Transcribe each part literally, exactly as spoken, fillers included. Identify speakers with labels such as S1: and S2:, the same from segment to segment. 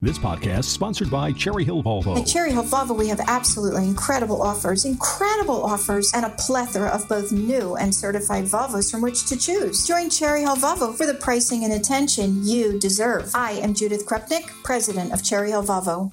S1: This podcast is sponsored by Cherry Hill Volvo.
S2: At Cherry Hill Volvo, we have absolutely incredible offers, incredible offers, and a plethora of both new and certified Volvos from which to choose. Join Cherry Hill Volvo for the pricing and attention you deserve. I am Judith Krupnik, president of Cherry Hill Volvo.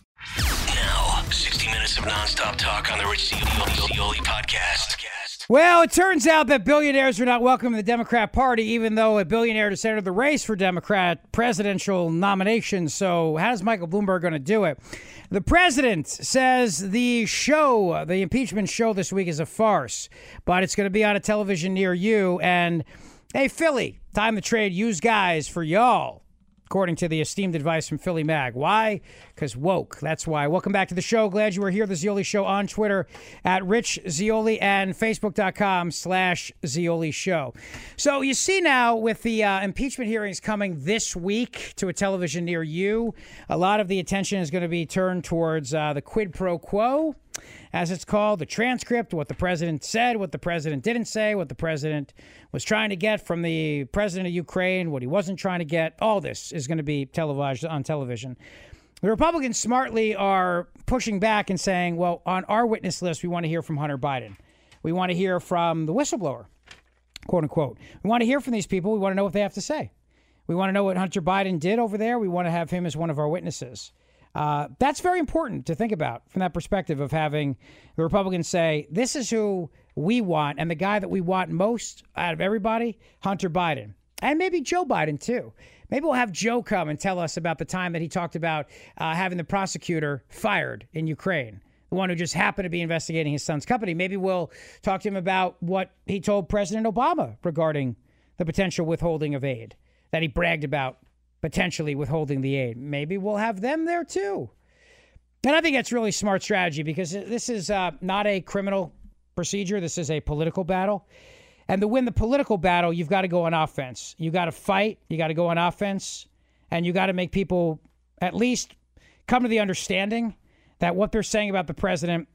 S3: Now, sixty minutes of nonstop talk on the Rich Zeoli podcast.
S4: Well, it turns out that billionaires are not welcome in the Democrat Party, even though a billionaire just entered the race for Democrat presidential nomination. So how is Michael Bloomberg going to do it? The president says the show, the impeachment show this week is a farce, but it's going to be on a television near you. And, hey, Philly, time to trade used guys for y'all, according to the esteemed advice from Philly Mag. Why? Because woke. That's why. Welcome back to the show. Glad you were here. The Zeoli Show on Twitter at Rich Zeoli and Facebook.com slash Zeoli Show. So you see now with the uh, impeachment hearings coming this week to a television near you, a lot of the attention is going to be turned towards uh, the quid pro quo, as it's called, the transcript, what the president said, what the president didn't say, what the president was trying to get from the president of Ukraine, what he wasn't trying to get. All this is going to be televised on television. The Republicans smartly are pushing back and saying, well, on our witness list, we want to hear from Hunter Biden. We want to hear from the whistleblower, quote unquote. We want to hear from these people. We want to know what they have to say. We want to know what Hunter Biden did over there. We want to have him as one of our witnesses. Uh, that's very important to think about from that perspective of having the Republicans say, this is who we want. And the guy that we want most out of everybody, Hunter Biden. And maybe Joe Biden, too. Maybe we'll have Joe come and tell us about the time that he talked about uh, having the prosecutor fired in Ukraine, the one who just happened to be investigating his son's company. Maybe we'll talk to him about what he told President Obama regarding the potential withholding of aid that he bragged about. Potentially withholding the aid. Maybe we'll have them there, too. And I think that's really smart strategy because this is uh, not a criminal procedure. This is a political battle. And to win the political battle, you've got to go on offense. You got to fight. You got to go on offense. And you got to make people at least come to the understanding that what they're saying about the president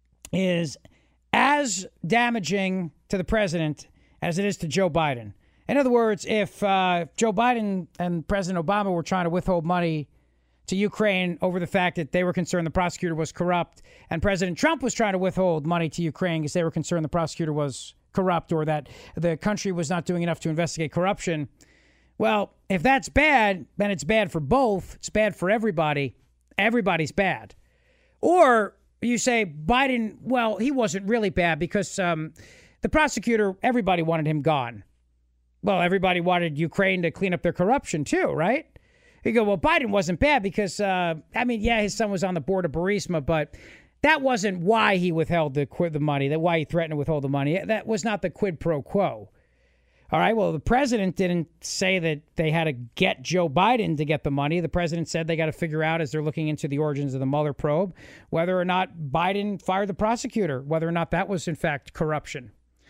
S4: is as damaging to the president as it is to Joe Biden. In other words, if uh, Joe Biden and President Obama were trying to withhold money to Ukraine over the fact that they were concerned the prosecutor was corrupt, and President Trump was trying to withhold money to Ukraine because they were concerned the prosecutor was corrupt or that the country was not doing enough to investigate corruption, well, if that's bad, then it's bad for both. It's bad for everybody. Everybody's bad. Or you say Biden, well, he wasn't really bad because um, the prosecutor, everybody wanted him gone. Well, everybody wanted Ukraine to clean up their corruption, too, right? You go, well, Biden wasn't bad because, uh, I mean, yeah, his son was on the board of Burisma, but that wasn't why he withheld the, the money, that why he threatened to withhold the money. That was not the quid pro quo. All right, well, the president didn't say that they had to get Joe Biden to get the money. The president said they got to figure out, as they're looking into the origins of the Mueller probe, whether or not Biden fired the prosecutor, whether or not that was, in fact, corruption.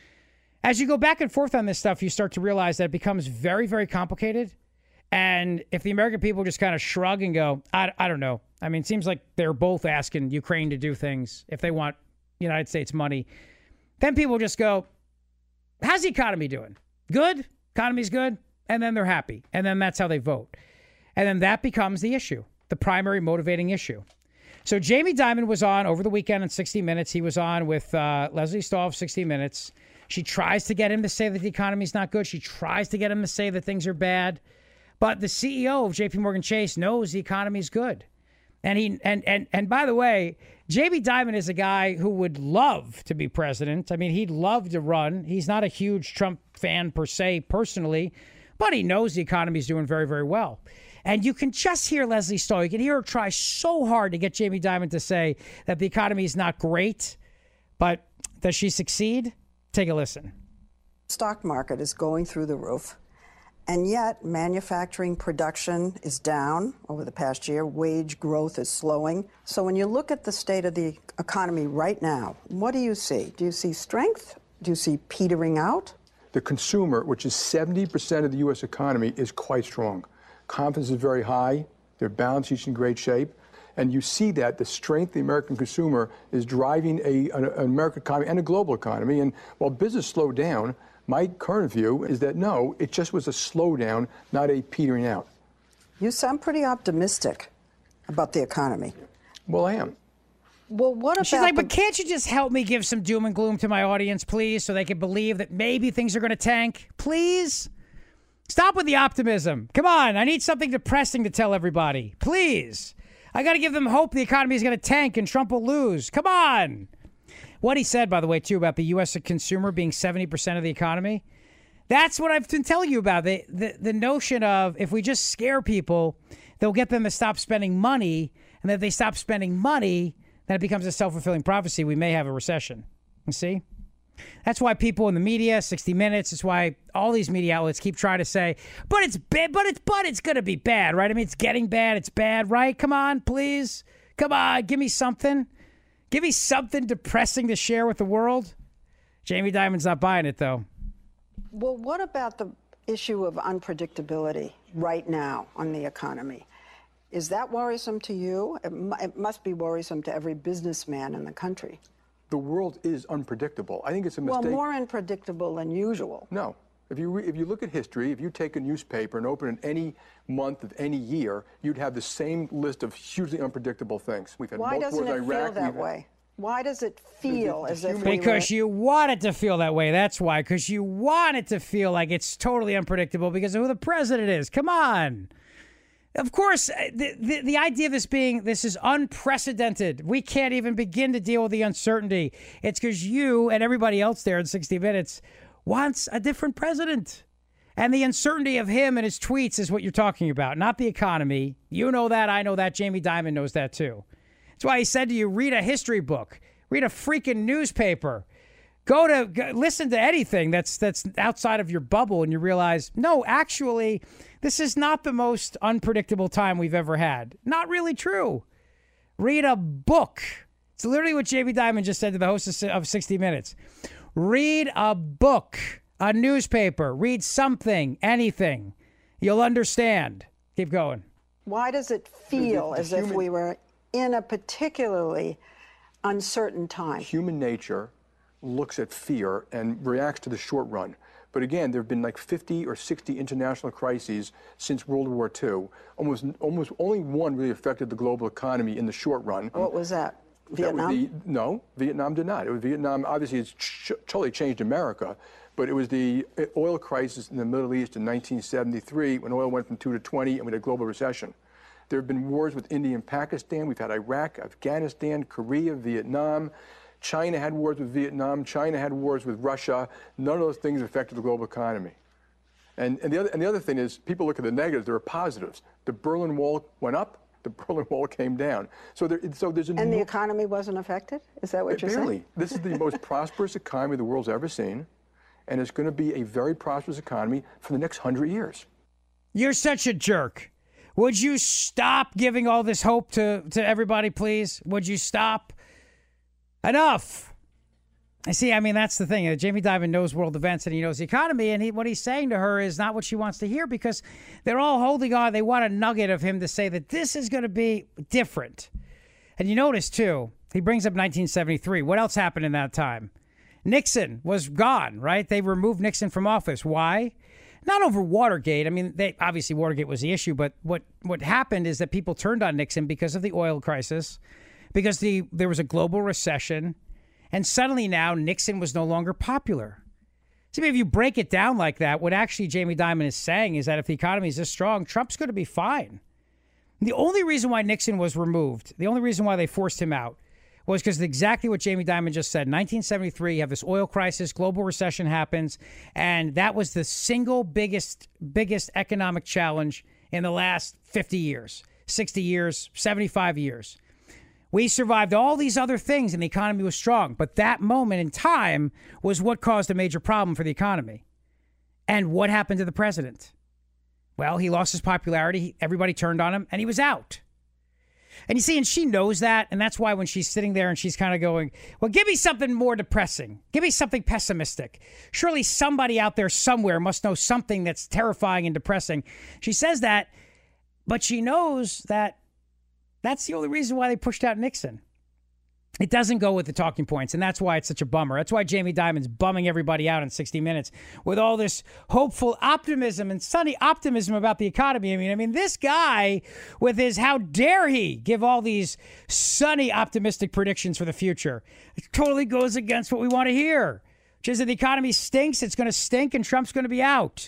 S4: As you go back and forth on this stuff, you start to realize that it becomes very, very complicated. And if the American people just kind of shrug and go, I, I don't know. I mean, it seems like they're both asking Ukraine to do things if they want United States money. Then people just go, how's the economy doing? Good? Economy's good? And then they're happy. And then that's how they vote. And then that becomes the issue, the primary motivating issue. So Jamie Dimon was on over the weekend in sixty minutes. He was on with uh, Leslie Stahl of sixty minutes. She tries to get him to say that the economy is not good. She tries to get him to say that things are bad. But the C E O of J P Morgan Chase knows the economy is good. And he and and and by the way, Jamie Dimon is a guy who would love to be president. I mean, he'd love to run. He's not a huge Trump fan per se personally, but he knows the economy is doing very, very well. And you can just hear Leslie Stahl. You can hear her try so hard to get Jamie Dimon to say that the economy is not great. But does she succeed? Take a listen.
S5: Stock market is going through the roof, and yet manufacturing production is down over the past year. Wage growth is slowing. So when you look at the state of the economy right now, what do you see? Do you see strength? Do you see petering out?
S6: The consumer, which is seventy percent of the U S economy, is quite strong. Confidence is very high. Their balance sheet's in great shape. And you see that the strength of the American consumer is driving a, an, an American economy and a global economy. And while business slowed down, my current view is that, no, it just was a slowdown, not a petering out.
S5: You sound pretty optimistic. about the economy.
S6: Well, I am.
S5: Well, what about
S4: She's like,
S5: the-
S4: but can't you just help me give some doom and gloom to my audience, please, so they can believe that maybe things are going to tank? Please? Stop with the optimism. Come on, I need something depressing to tell everybody. Please. I got to give them hope the economy is going to tank and Trump will lose. Come on. What he said, by the way, too, about the U S consumer being seventy percent of the economy, that's what I've been telling you about. The, the, the notion of if we just scare people, they'll get them to stop spending money, and that if they stop spending money, then it becomes a self-fulfilling prophecy. We may have a recession. You see? That's why people in the media, sixty minutes, it's why all these media outlets keep trying to say, but it's bad, but it's but it's going to be bad, right? I mean, it's getting bad, it's bad, right? Come on, please. Come on, give me something. Give me something depressing to share with the world. Jamie Dimon's not buying it, though.
S5: Well, what about the issue of unpredictability right now on the economy? Is that worrisome to you? It, mu- it must be worrisome to every businessman in the country.
S6: The world is unpredictable. I think it's a mistake.
S5: Well, more unpredictable than usual.
S6: No. If you re- if you look at history, if you take a newspaper and open it any month of any year, you'd have the same list of hugely unpredictable things. We've had
S5: Why
S6: multiple
S5: doesn't it
S6: wars in Iraq.
S5: feel that
S6: we've had-
S5: way? Why does it feel
S6: The- the
S5: as if
S6: human-
S5: we
S4: Because
S5: were...
S4: you want it to feel that way. That's why. Because you want it to feel like it's totally unpredictable because of who the president is. Come on. Of course, the, the, the idea of this being, this is unprecedented. We can't even begin to deal with the uncertainty. It's because you and everybody else there in sixty minutes wants a different president. And the uncertainty of him and his tweets is what you're talking about, not the economy. You know that. I know that. Jamie Dimon knows that, too. That's why he said to you, read a history book, read a freaking newspaper, go to go, listen to anything that's that's outside of your bubble, and you realize, no, actually, this is not the most unpredictable time we've ever had. Not really true. Read a book. It's literally what Jamie Dimon just said to the host of sixty minutes. Read a book, a newspaper, read something, anything. You'll understand. Keep going.
S5: Why does it feel
S6: the
S5: as
S6: human-
S5: if we were in a particularly uncertain time?
S6: Human nature looks at fear and reacts to the short run. But again, there have been like fifty or sixty international crises since World War Two. Almost, almost only one really affected the global economy in the short run.
S5: What was that?
S6: That was
S5: Vietnam?
S6: the, no, Vietnam did not. It was Vietnam, obviously, it's ch- totally changed America, but it was the oil crisis in the Middle East in nineteen seventy-three when oil went from two to twenty and we had a global recession. There have been wars with India and Pakistan. We've had Iraq, Afghanistan, Korea, Vietnam. China had wars with Vietnam. China had wars with Russia. None of those things affected the global economy. And, and, the other, and the other thing is, people look at the negatives. There are positives. The Berlin Wall went up. The Berlin Wall came down. So, there, so there's a
S5: And the
S6: no-
S5: economy wasn't affected? Is that what you're
S6: barely.
S5: saying?
S6: This is the most prosperous economy the world's ever seen, and it's going to be a very prosperous economy for the next hundred years.
S4: You're such a jerk. Would you stop giving all this hope to, to everybody, please? Would you stop? Enough. I see. I mean, that's the thing. Jamie Dimon knows world events and he knows the economy. And he, what he's saying to her is not what she wants to hear because they're all holding on. They want a nugget of him to say that this is going to be different. And you notice, too, he brings up nineteen seventy-three. What else happened in that time? Nixon was gone, right? They removed Nixon from office. Why? Not over Watergate. I mean, they, obviously Watergate was the issue. But what, what happened is that people turned on Nixon because of the oil crisis, because the there was a global recession. And suddenly now Nixon was no longer popular. See, if you break it down like that, what actually Jamie Dimon is saying is that if the economy is this strong, Trump's going to be fine. The only reason why Nixon was removed, the only reason why they forced him out, was because exactly what Jamie Dimon just said. nineteen seventy-three, you have this oil crisis, global recession happens, and that was the single biggest, biggest economic challenge in the last fifty years, sixty years, seventy-five years. We survived all these other things and the economy was strong. But that moment in time was what caused a major problem for the economy. And what happened to the president? Well, he lost his popularity. Everybody turned on him and he was out. And you see, and she knows that. And that's why when she's sitting there and she's kind of going, well, give me something more depressing. Give me something pessimistic. Surely somebody out there somewhere must know something that's terrifying and depressing. She says that, but she knows that that's the only reason why they pushed out Nixon. It doesn't go with the talking points, and that's why it's such a bummer. That's why Jamie Dimon's bumming everybody out in sixty minutes with all this hopeful optimism and sunny optimism about the economy. I mean, I mean, this guy with his how dare he give all these sunny optimistic predictions for the future. It totally goes against what we want to hear, which is that the economy stinks, it's going to stink, and Trump's going to be out.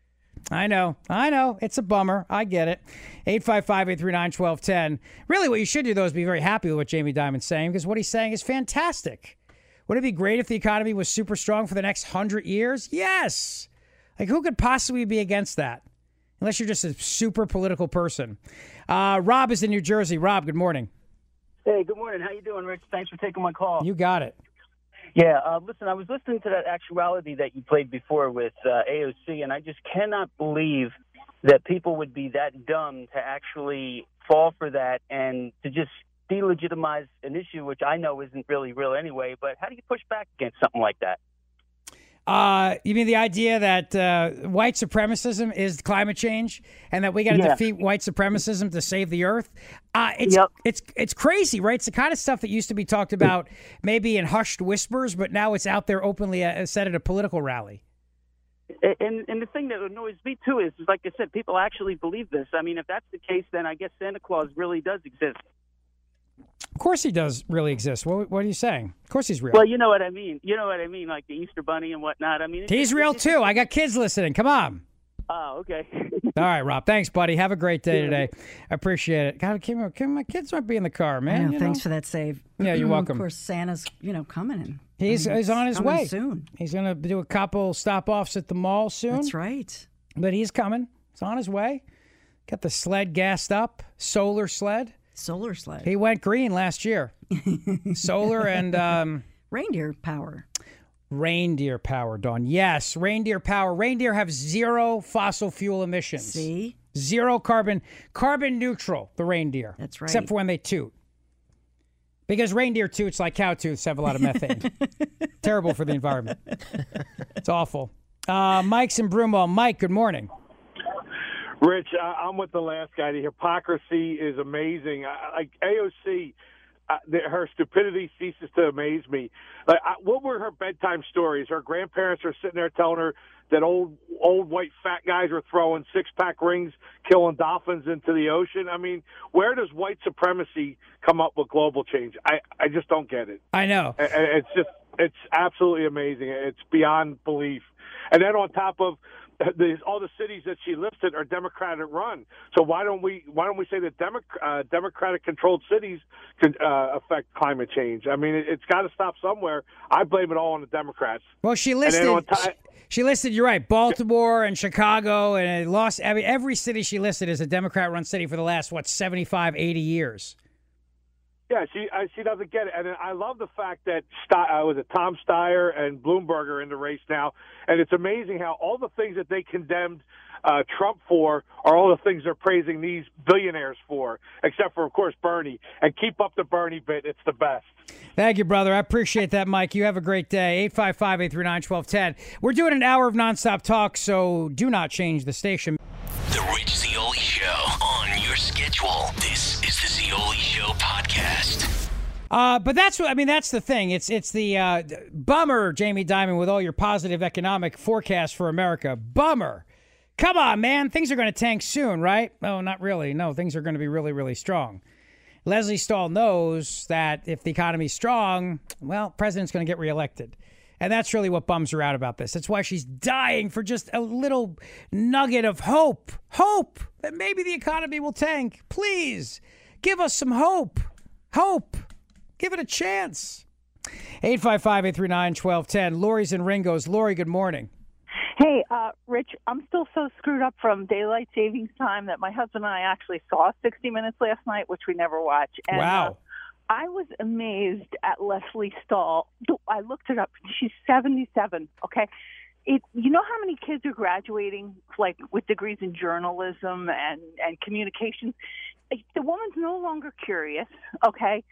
S4: I know. I know. It's a bummer. I get it. eight five five, eight three nine, one two one zero. Really, what you should do, though, is be very happy with what Jamie Dimon's saying, because what he's saying is fantastic. Wouldn't it be great if the economy was super strong for the next hundred years? Yes. Like, who could possibly be against that? Unless you're just a super political person. Uh, Rob is in New Jersey. Rob, good morning.
S7: Hey, good morning. How you doing, Rich? Thanks for taking my call.
S4: You got it.
S7: Yeah, uh, listen, I was listening to that actuality that you played before with uh, A O C, and I just cannot believe that people would be that dumb to actually fall for that and to just delegitimize an issue, which I know isn't really real anyway. But how do you push back against something like that?
S4: Uh, you mean the idea that uh, white supremacism is climate change, and that we got to
S7: yeah.
S4: defeat white supremacism to save the earth? Uh, it's
S7: yep.
S4: it's it's crazy, right? It's the kind of stuff that used to be talked about maybe in hushed whispers, but now it's out there openly uh, said at a political rally.
S7: And and the thing that annoys me too is, is, like I said, people actually believe this. I mean, if that's the case, then I guess Santa Claus really does exist.
S4: Of course he does really exist. What, what are you saying? Of course he's real.
S7: Well, you know what I mean. You know what I mean, like the Easter Bunny and whatnot. I mean,
S4: he's
S7: just,
S4: real
S7: just,
S4: too. I got kids listening. Come on.
S7: Oh, okay.
S4: All right, Rob. Thanks, buddy. Have a great day today. I appreciate it. God, can, can my kids might be in the car, man.
S8: I know,
S4: you
S8: thanks
S4: know?
S8: for that save.
S4: Yeah, you're welcome.
S8: Of course, Santa's you know coming in.
S4: He's
S8: I mean,
S4: he's on his way
S8: soon.
S4: He's going to do a couple stop-offs at the mall soon.
S8: That's right.
S4: But he's coming. He's on his way. Got the sled gassed up. Solar sled.
S8: Solar sled.
S4: He went green last year. Solar and um,
S8: reindeer power.
S4: Reindeer power, Dawn. Yes, reindeer power. Reindeer have zero fossil fuel emissions.
S8: See?
S4: Zero carbon. Carbon neutral, the reindeer.
S8: That's right.
S4: Except for when they toot. Because reindeer toots, like cow toots, have a lot of methane. Terrible for the environment. It's awful. Uh, Mike's in Broomall. Mike, good morning.
S9: Rich, I, I'm with the last guy. The hypocrisy is amazing. I, like A O C, uh, the, her stupidity ceases to amaze me. Like, I, what were her bedtime stories? Her grandparents are sitting there telling her that old old white fat guys are throwing six-pack rings, killing dolphins into the ocean. I mean, where does white supremacy come up with global change? I, I just don't get it.
S4: I know.
S9: And it's just it's absolutely amazing. It's beyond belief. And then on top of the, all the cities that she listed are Democratic run. So why don't we why don't we say that Demo, uh, Democratic controlled cities can uh, affect climate change? I mean, it, it's got to stop somewhere. I blame it all on the Democrats.
S4: Well, she listed.
S9: T-
S4: she, she listed. You're right. Baltimore and Chicago and it lost. I mean, every city she listed is a Democrat-run city for the last what seventy-five, eighty years.
S9: Yeah, she uh, she doesn't get it, and I love the fact that St- uh, was it Tom Steyer and Bloomberg are in the race now, and it's amazing how all the things that they condemned uh, Trump for are all the things they're praising these billionaires for, except for, of course, Bernie. And keep up the Bernie bit; it's the best.
S4: Thank you, brother. I appreciate that, Mike. You have a great day. eight five five, eight three nine, one two one zero. We're doing an hour of nonstop talk, so do not change the station.
S3: The Rich Zeoli Show on your schedule. This is the Zeoli Show podcast.
S4: Uh, but that's what I mean. That's the thing. It's it's the uh, bummer, Jamie Dimon, with all your positive economic forecasts for America. Bummer. Come on, man. Things are going to tank soon, right? Oh, not really. No, things are going to be really, really strong. Lesley Stahl knows that if the economy's strong, well, president's going to get reelected. And that's really what bums her out about this. That's why she's dying for just a little nugget of hope. Hope that maybe the economy will tank. Please give us some hope. Hope. Give it a chance. eight five five, eight three nine, one two one zero. Lori's in Ringo's. Lori, good morning.
S10: Hey, uh, Rich, I'm still so screwed up from daylight savings time that my husband and I actually saw sixty minutes last night, which we never watch. And,
S4: wow.
S10: Uh, I was amazed at Lesley Stahl. I looked it up. She's seventy-seven, okay? It, you know how many kids are graduating, like, with degrees in journalism and, and communications? The woman's no longer curious, okay?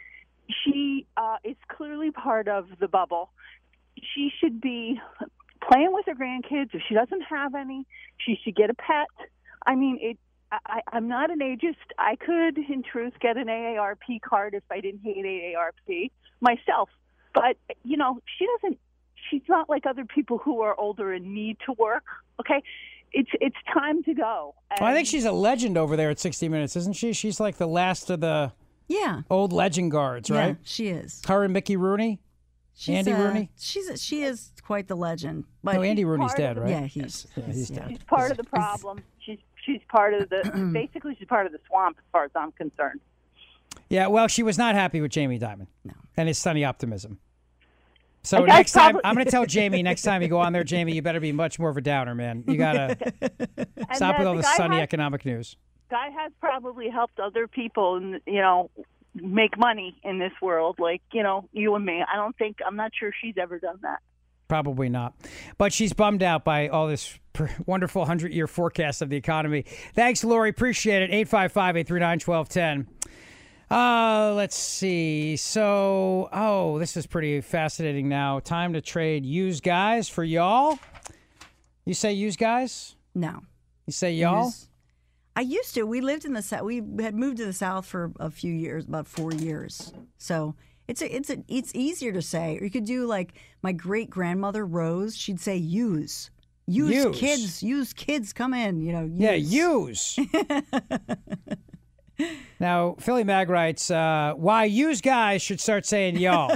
S10: She uh, is clearly part of the bubble. She should be playing with her grandkids. If she doesn't have any, she should get a pet. I mean, it. I, I'm not an ageist. I could, in truth, get an A A R P card if I didn't hate A A R P myself. But, you know, she doesn't, she's not like other people who are older and need to work, okay? It's it's time to go. And
S4: well, I think she's a legend over there at sixty minutes, isn't she? She's like the last of the
S8: yeah
S4: old legend guards, right?
S8: Yeah, she is.
S4: Her and Mickey Rooney?
S8: She's
S4: Andy
S8: a,
S4: Rooney?
S8: She's a, she is quite the legend. But
S4: no, Andy Rooney's dead,
S10: the,
S4: right?
S8: Yeah, he's,
S4: yeah, he's
S8: yeah.
S4: dead.
S10: She's part of the problem. She's she's part of the, basically she's part of the swamp as far as I'm concerned.
S4: Yeah, well, she was not happy with Jamie Dimon
S8: no.
S4: and his sunny optimism. So next time, probably... I'm going to tell Jamie, next time you go on there, Jamie, you better be much more of a downer, man. You got to stop
S10: uh,
S4: with all the,
S10: the
S4: sunny
S10: has,
S4: economic news.
S10: Guy has probably helped other people, and you know, make money in this world, like, you know, you and me. I don't think, I'm not sure she's ever done that.
S4: Probably not. But she's bummed out by all this wonderful hundred-year forecast of the economy. Thanks, Lori. Appreciate it. eight five five, eight three nine, one two one zero. Uh, let's see. So, oh, this is pretty fascinating now. Time to trade used guys for y'all. You say used guys?
S8: No.
S4: You say y'all?
S8: Used. I used to. We lived in the South. We had moved to the South for a few years, about four years. So it's a, it's a, it's easier to say. Or you could do like my great grandmother Rose. She'd say use, use,
S4: use.
S8: kids, use kids. Come in. You know. Use.
S4: Yeah, use. Now, Philly Mag writes, uh, why used guys should start saying y'all.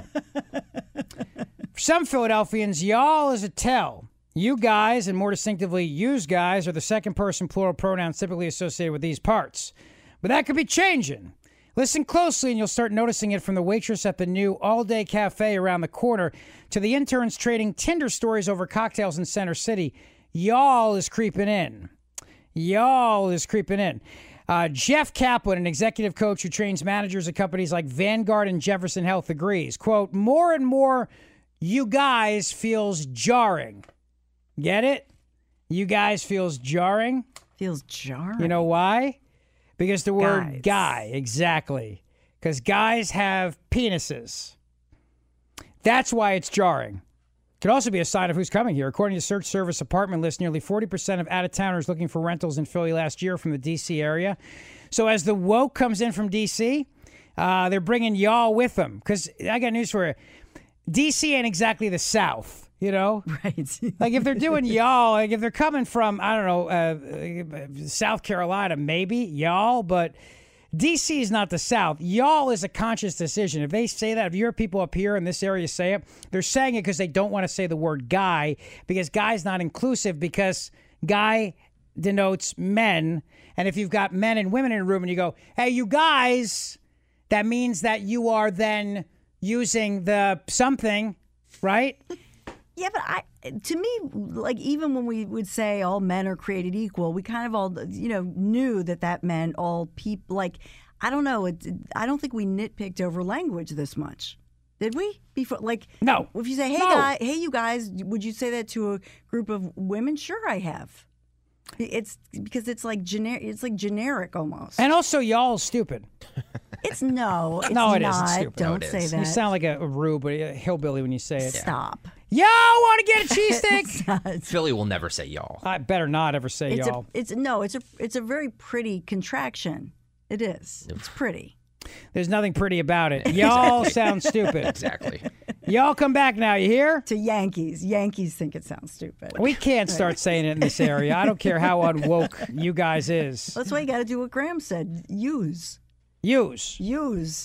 S4: For some Philadelphians, y'all is a tell. You guys, and more distinctively, used guys, are the second person plural pronouns typically associated with these parts. But that could be changing. Listen closely and you'll start noticing it, from the waitress at the new all-day cafe around the corner to the interns trading Tinder stories over cocktails in Center City. Y'all is creeping in. Y'all is creeping in. Uh, Jeff Kaplan, an executive coach who trains managers at companies like Vanguard and Jefferson Health, agrees. Quote, more and more you guys feels jarring. Get it? You guys feels jarring?
S8: Feels jarring.
S4: You know why? Because the word
S8: Guys.
S4: guy, exactly. Because guys have penises. That's why it's jarring. Could also be a sign of who's coming here. According to Search Service Apartment List, nearly forty percent of out-of-towners looking for rentals in Philly last year from the D C area. So as the woke comes in from D C, uh, they're bringing y'all with them. Because I got news for you. D C ain't exactly the South, you know?
S8: Right.
S4: Like if they're doing y'all, like if they're coming from, I don't know, uh, South Carolina, maybe, y'all, but D C is not the South. Y'all is a conscious decision. If they say that, if you hear people up here in this area say it, they're saying it because they don't want to say the word guy, because guy's not inclusive, because guy denotes men. And if you've got men and women in a room and you go, hey, you guys, that means that you are then using the something, right?
S8: Yeah, but I, to me, like even when we would say all men are created equal, we kind of all, you know, knew that that meant all people. Like, I don't know. It, I don't think we nitpicked over language this much, did we? Before, like,
S4: no.
S8: If you say, "Hey,
S4: no.
S8: guy, hey, you guys," would you say that to a group of women? Sure, I have. It's because it's like generic. It's like generic almost.
S4: And also, y'all stupid.
S8: It's no. It's
S4: no, it
S8: not.
S4: isn't stupid.
S8: Don't
S4: no, it
S8: say
S4: is.
S8: that.
S4: You sound like a, a rube, a hillbilly when you say it.
S8: Stop.
S4: Y'all want to get a cheese stick?
S11: Philly will never say y'all.
S4: I better not ever say
S8: it's
S4: y'all.
S8: A, it's no. It's a. It's a very pretty contraction. It is. It's pretty.
S4: There's nothing pretty about it. Y'all sound stupid.
S11: Exactly.
S4: Y'all come back now, you hear?
S8: To Yankees. Yankees think it sounds stupid.
S4: We can't start saying it in this area. I don't care how unwoke you guys is.
S8: That's why you got to do what Graham said. Use.
S4: Use.
S8: Use.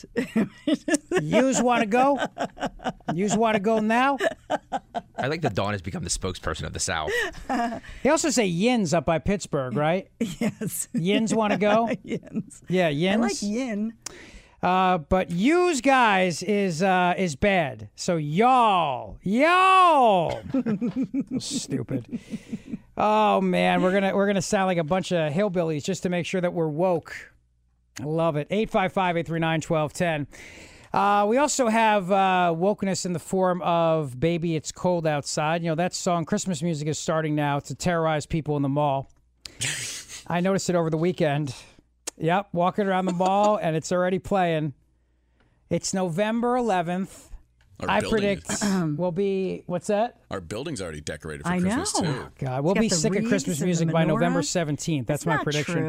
S4: Use want to go? Use want to go now?
S11: I like that Dawn has become the spokesperson of the South.
S4: They also say yins up by Pittsburgh, right?
S8: Yes.
S4: Yins want to go?
S8: Yins.
S4: Yeah, yins.
S8: I like yin.
S4: Uh, but use guys is uh, is bad. So y'all, y'all, stupid. Oh man, we're gonna we're gonna sound like a bunch of hillbillies just to make sure that we're woke. I love it. eight five five, eight three nine, one two one zero. Uh, we also have uh, wokeness in the form of Baby It's Cold Outside. You know, that song, Christmas music, is starting now to terrorize people in the mall. I noticed it over the weekend. Yep, walking around the mall, and it's already playing. It's November eleventh.
S12: Our
S4: I
S12: building
S4: predict will be, what's that?
S12: Our building's already decorated for
S8: I
S12: Christmas,
S8: know.
S12: too.
S4: God, we'll
S8: It's got
S4: be
S8: the
S4: sick of
S8: wreaths
S4: Christmas
S8: and the
S4: music by
S8: menorah.
S4: November seventeenth. That's
S8: It's
S4: my
S8: not
S4: prediction.
S8: True.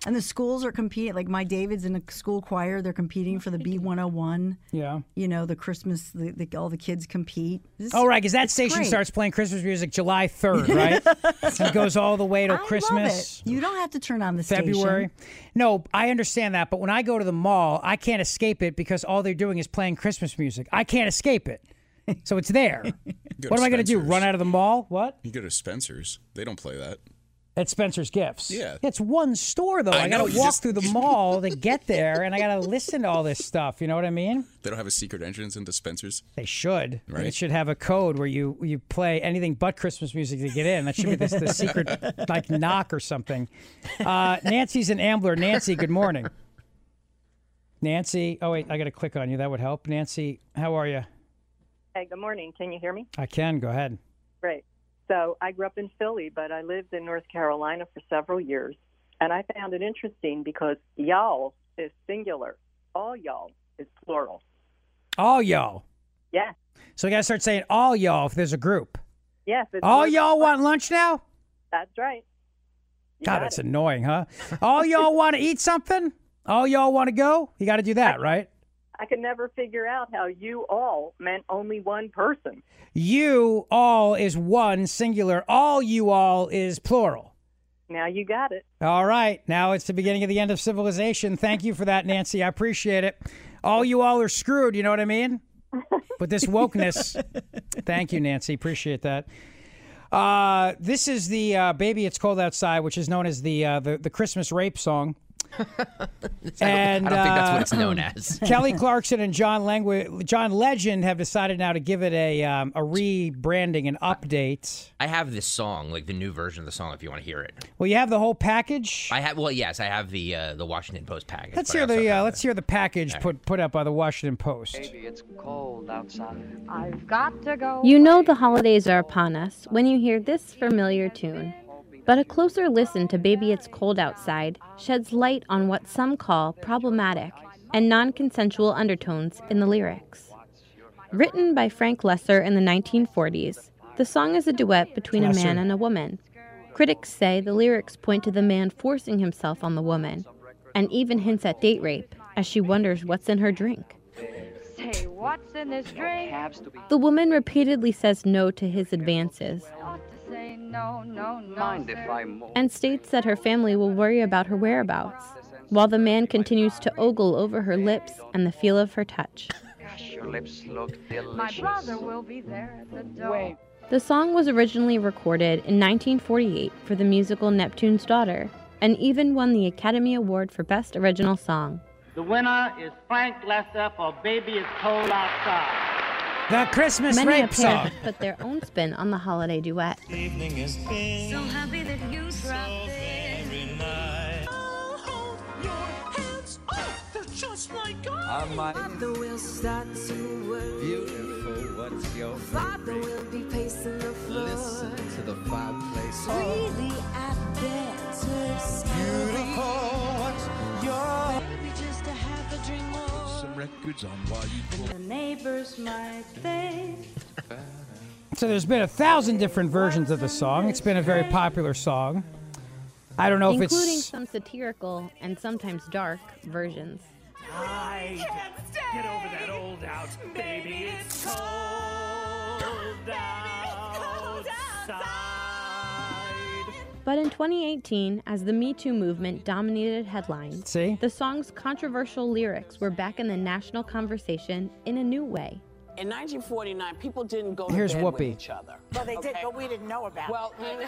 S8: And the schools are competing. Like my David's in a school choir. They're competing for the B one oh one.
S4: Yeah.
S8: You know, the Christmas, the, the, all the kids compete. This,
S4: oh, right, because that station
S8: great.
S4: starts playing Christmas music July third, right? And goes all the way to
S8: I
S4: Christmas.
S8: Love it. You don't have to turn on the
S4: February.
S8: station.
S4: No, I understand that. But when I go to the mall, I can't escape it because all they're doing is playing Christmas music. I can't escape it. So it's there. What am I going to do? Run out of the mall? What?
S12: You go to Spencer's. They don't play that.
S4: At Spencer's Gifts.
S12: Yeah.
S4: It's one store, though. I,
S12: I
S4: got
S12: know,
S4: to
S12: you
S4: walk
S12: just-
S4: through the mall to get there, and I got to listen to all this stuff. You know what I mean?
S12: They don't have a secret entrance into Spencer's.
S4: They should.
S12: Right.
S4: It should have a code where you, you play anything but Christmas music to get in. That should be the, the secret, like, knock or something. Uh, Nancy's an Ambler. Nancy, good morning. Nancy. Oh, wait, I got to click on you. That would help. Nancy, how are you?
S13: Hey, good morning. Can you hear me?
S4: I can. Go ahead.
S13: Great. So I grew up in Philly, but I lived in North Carolina for several years. And I found it interesting because y'all is singular. All y'all is plural.
S4: All y'all.
S13: Yes.
S4: So you got to start saying all y'all if there's a group.
S13: Yes. It's
S4: All
S13: more-
S4: y'all want lunch now?
S13: That's right. You
S4: God,
S13: got
S4: that's
S13: it.
S4: annoying, huh? All y'all want to eat something? All y'all want to go? You got to do that, right?
S13: I could never figure out how you all meant only one person.
S4: You all is one singular. All you all is plural.
S13: Now you got it.
S4: All right. Now it's the beginning of the end of civilization. Thank you for that, Nancy. I appreciate it. All you all are screwed. You know what I mean? With this wokeness. Thank you, Nancy. Appreciate that. Uh, this is the uh, Baby It's Cold Outside, which is known as the uh, the, the Christmas rape song. And
S11: I don't think that's what it's
S4: uh,
S11: known as.
S4: Kelly Clarkson and John Langwa- John Legend have decided now to give it a um, a rebranding, an update.
S11: I have this song, like the new version of the song, if you want to hear it.
S4: Well, you have the whole package.
S11: I have. Well, yes, I have the uh, the Washington Post package.
S4: Let's
S11: but I
S4: hear
S11: also
S4: the
S11: have
S4: uh, let's hear the package
S11: All right.
S4: put put up by the Washington Post.
S14: Baby, it's cold outside.
S15: I've got to go.
S16: You know the holidays are upon us when you hear this familiar tune. But a closer listen to Baby It's Cold Outside sheds light on what some call problematic and non-consensual undertones in the lyrics. Written by Frank Lesser in the nineteen forties, the song is a duet between
S4: Lesser.
S16: a man and a woman. Critics say the lyrics point to the man forcing himself on the woman, and even hints at date rape as she wonders what's in her drink.
S15: Say, what's in this drink?
S16: The woman repeatedly says no to his advances,
S15: Ought to say no, no, no.
S14: Mind
S15: sir.
S14: if I move?
S16: and states that her family will worry about her whereabouts, while the man continues to ogle over her lips and the feel of her touch.
S14: Gosh, your lips look
S15: My
S14: delicious.
S15: brother will be there at the door.
S14: Wait.
S16: The song was originally recorded in nineteen forty-eight for the musical Neptune's Daughter, and even won the Academy Award for Best Original Song.
S17: The winner is Frank Lester for Baby It's Cold Outside.
S4: The Christmas
S16: Many a
S4: rape
S16: pair
S4: song.
S16: have put their own spin on the holiday duet.
S18: Evening has been
S15: So happy that you
S18: so
S15: dropped in.
S18: very nice. Oh, hold your hands off, they're just like
S14: I might.
S19: Father will start to work.
S14: Beautiful, what's your
S19: Father will be pacing the floor.
S14: Listen to the fireplace.
S19: Really, I better stop.
S18: beautiful. What's your
S19: Maybe just to have a drink more.
S18: some records on while you pull.
S19: The neighbors might think.
S4: So there's been a thousand different versions of the song. It's been a very popular song. I don't know if
S16: Including
S4: it's
S16: some satirical and sometimes dark versions.
S18: Hide. Get over that old out, baby. It's cold outside.
S16: But in twenty eighteen, as the Me Too movement dominated headlines,
S4: See?
S16: the song's controversial lyrics were back in the national conversation in a new way.
S20: In nineteen forty-nine, people didn't go to
S4: Here's
S20: bed with
S4: Whoopi.
S20: each other.
S21: Well, they did,
S20: okay?
S21: but we didn't know about
S20: Well,
S21: it.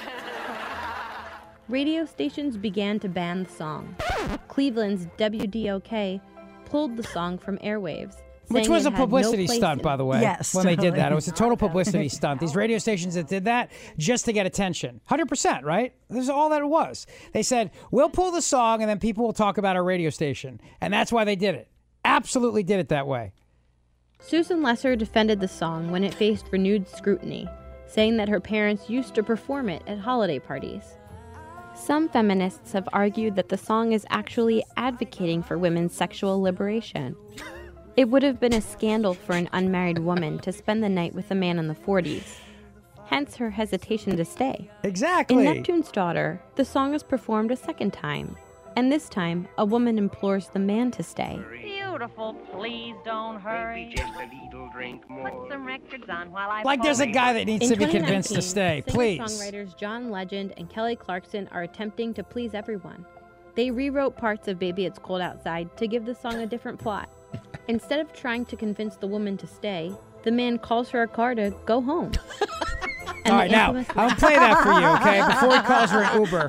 S16: Radio stations began to ban the song. Cleveland's W D O K pulled the song from airwaves.
S4: Which
S16: saying
S4: was
S16: it
S4: a
S16: had no
S4: publicity
S16: place
S4: stunt,
S16: in-
S4: by the way.
S8: Yes,
S4: When they did
S8: totally.
S4: that. It was a total publicity stunt. These radio stations that did that just to get attention. one hundred percent, right? This is all that it was. They said, we'll pull the song and then people will talk about our radio station. And that's why they did it. Absolutely did it that way.
S16: Susan Lesser defended the song when it faced renewed scrutiny, saying that her parents used to perform it at holiday parties. Some feminists have argued that the song is actually advocating for women's sexual liberation. It would have been a scandal for an unmarried woman to spend the night with a man in the forties. Hence her hesitation to stay.
S4: Exactly.
S16: In Neptune's Daughter, the song is performed a second time. And this time, a woman implores the man to stay.
S15: Beautiful, please don't hurry.
S14: Just a little drink more.
S15: Put some records on while I
S4: Like there's a guy that needs
S16: In
S4: to be convinced to stay. Please.
S16: Singer-songwriters John Legend and Kelly Clarkson are attempting to please everyone. They rewrote parts of Baby It's Cold Outside to give the song a different plot. Instead of trying to convince the woman to stay, the man calls her a car to go home.
S4: All right, now, I'll play that for you, okay? Before he calls her an Uber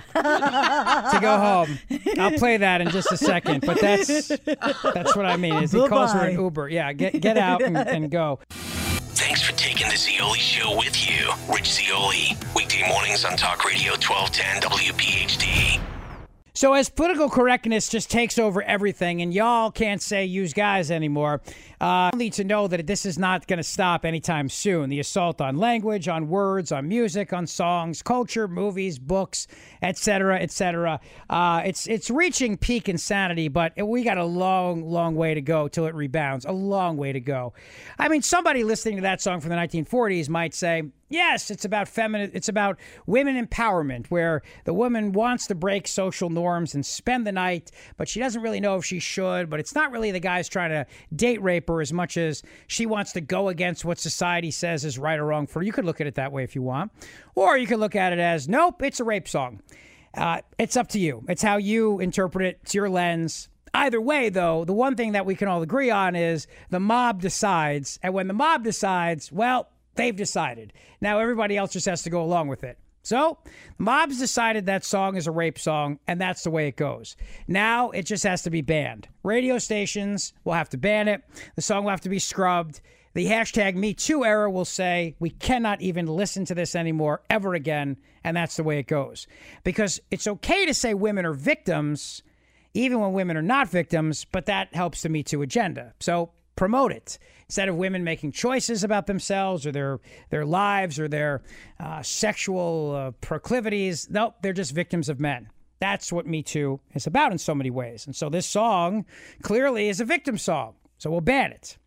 S4: to go home. I'll play that in just a second, but that's that's what I mean, is he calls her an Uber. Yeah, get get out and, and go.
S3: Thanks for taking the Zeoli Show with you. Rich Zeoli, weekday mornings on Talk Radio twelve ten W P H D.
S4: So as political correctness just takes over everything, and y'all can't say use guys anymore, uh, I need to know that this is not going to stop anytime soon. The assault on language, on words, on music, on songs, culture, movies, books, et cetera, et cetera. Uh, it's it's reaching peak insanity, but we got a long, long way to go till it rebounds. A long way to go. I mean, somebody listening to that song from the nineteen forties might say, yes, it's about feminine. It's about women empowerment, where the woman wants to break social norms and spend the night, but she doesn't really know if she should. But it's not really the guy's trying to date rape her as much as she wants to go against what society says is right or wrong for her. You could look at it that way if you want, or you could look at it as, nope, it's a rape song. Uh, it's up to you. It's how you interpret it. It's your lens. Either way, though, the one thing that we can all agree on is the mob decides, and when the mob decides, well, they've decided. Now everybody else just has to go along with it. So, the mob's decided that song is a rape song, and that's the way it goes. Now, it just has to be banned. Radio stations will have to ban it. The song will have to be scrubbed. The hashtag Me Too era will say, we cannot even listen to this anymore ever again, and that's the way it goes. Because it's okay to say women are victims, even when women are not victims, but that helps the Me Too agenda. So, promote it. Instead of women making choices about themselves or their their lives or their uh, sexual uh, proclivities, nope, they're just victims of men. That's what Me Too is about in so many ways. And so this song clearly is a victim song, so we'll ban it.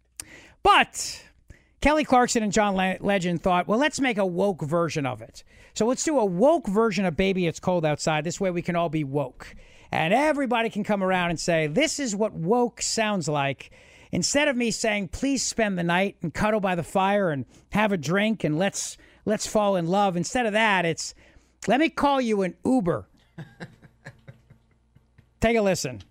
S4: But Kelly Clarkson and John Le- Legend thought, well, let's make a woke version of it. So let's do a woke version of Baby It's Cold Outside. This way we can all be woke. And everybody can come around and say, this is what woke sounds like. Instead of me saying, please spend the night and cuddle by the fire and have a drink and let's let's fall in love. Instead of that, it's, let me call you an Uber. Take a listen.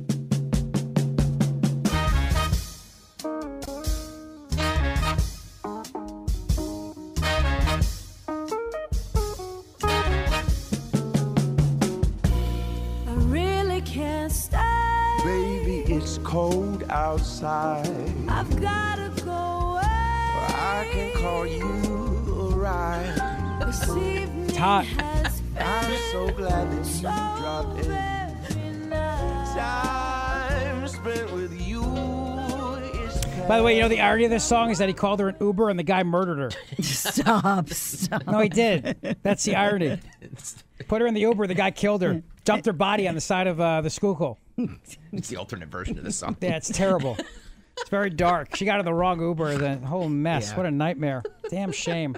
S19: I really can't stay.
S21: Baby, it's cold outside.
S19: I've gotta go away.
S21: I can call you a ride.
S19: This evening
S4: It's hot.
S19: has
S21: I'm so glad that you
S19: so
S21: dropped in.
S19: very nice.
S21: Time spent with you is
S4: By the way, you know the irony of this song is that he called her an Uber and the guy murdered her.
S8: Stop, stop.
S4: No, he did. That's the irony. Put her in the Uber, the guy killed her. Dumped her body on the side of uh, the Schuylkill.
S11: It's the alternate version of this song.
S4: Yeah, it's terrible. It's very dark. She got in the wrong Uber. The whole mess.
S11: Yeah.
S4: What a nightmare. Damn shame.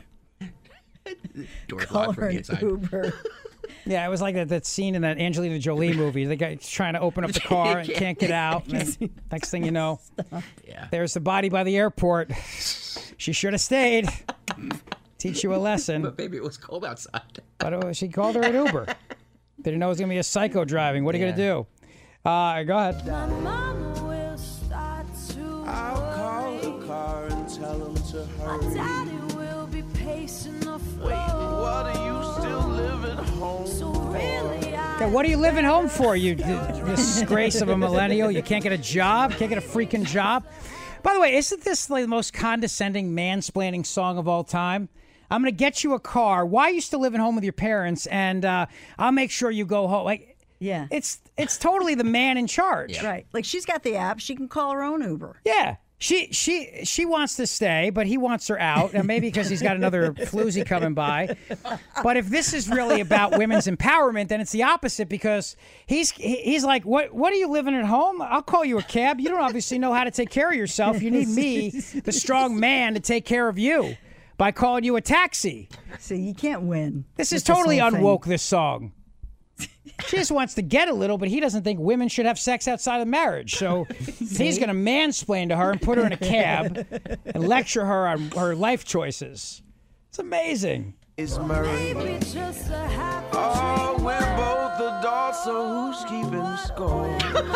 S11: Doors
S8: Call
S11: locked
S8: her
S11: from the
S8: an
S11: inside.
S8: Uber.
S4: Yeah, it was like that, that scene in that Angelina Jolie movie. The guy's trying to open up the car and can't get out. And then next thing you know,
S11: Yeah.
S4: there's the body by the airport. She should have stayed. Teach you a lesson.
S11: But baby, it was cold outside.
S4: But uh, she called her an Uber. Didn't know it was going to be a psycho driving. What are you
S11: Yeah.
S4: going to do? Uh, go ahead.
S19: My mama will start to
S21: I'll call the car and tell him to
S19: My
S21: hurry.
S19: daddy will be pacing the floor.
S21: Wait, what are you still living home
S19: So really, I
S4: Okay, what are you living home for, you d- disgrace of a millennial? You can't get a job? Can't get a freaking job? By the way, isn't this like the most condescending mansplaining song of all time? I'm going to get you a car. Why are you still living home with your parents? And uh, I'll make sure you go home. Like,
S8: Yeah.
S4: it's it's totally the man in charge.
S8: Right. Like she's got the app. She can call her own Uber.
S4: Yeah. She she she wants to stay, but he wants her out, and maybe because he's got another floozy coming by. But if this is really about women's empowerment, then it's the opposite, because he's he- he's like, what what are you living at home? I'll call you a cab. You don't obviously know how to take care of yourself. You need me, the strong man, to take care of you by calling you a taxi.
S8: So you can't win.
S4: This is
S8: with this
S4: totally
S8: whole thing.
S4: unwoke, this song. She just wants to get a little, but he doesn't think women should have sex outside of marriage. So he's going to mansplain to her and put her in a cab and lecture her on her life choices. It's amazing.
S21: Is Murray. Oh, we're both adults, so who's keeping score?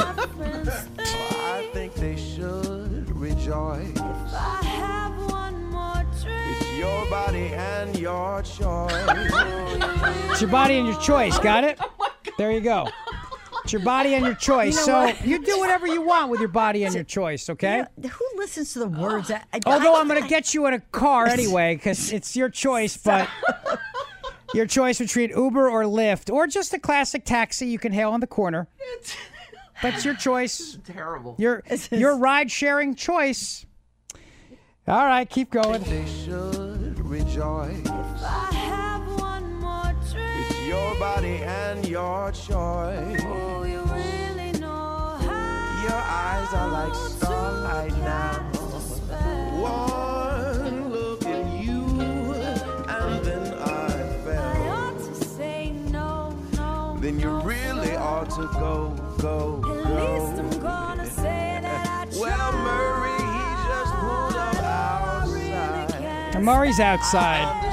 S21: I think they should rejoice. It's your body and your choice.
S4: It's your body and your choice. Got it? There you go. It's your body and your choice.
S8: You know
S4: so
S8: what?
S4: you do whatever you want with your body and your choice, okay?
S8: You know, who listens to the words? I, I,
S4: Although
S8: I,
S4: I'm going to get you in a car anyway because it's your choice, but your choice between Uber or Lyft or just a classic taxi you can hail on the corner. That's your choice.
S11: Terrible.
S4: Your, your ride-sharing choice. All right, keep going.
S21: They should rejoice. It's your body and your choice. Your eyes are like starlight now. One look at you, and then I fell. Then you really ought to go, go, go. Well, Murray, he just pulled up outside.
S4: And Murray's outside.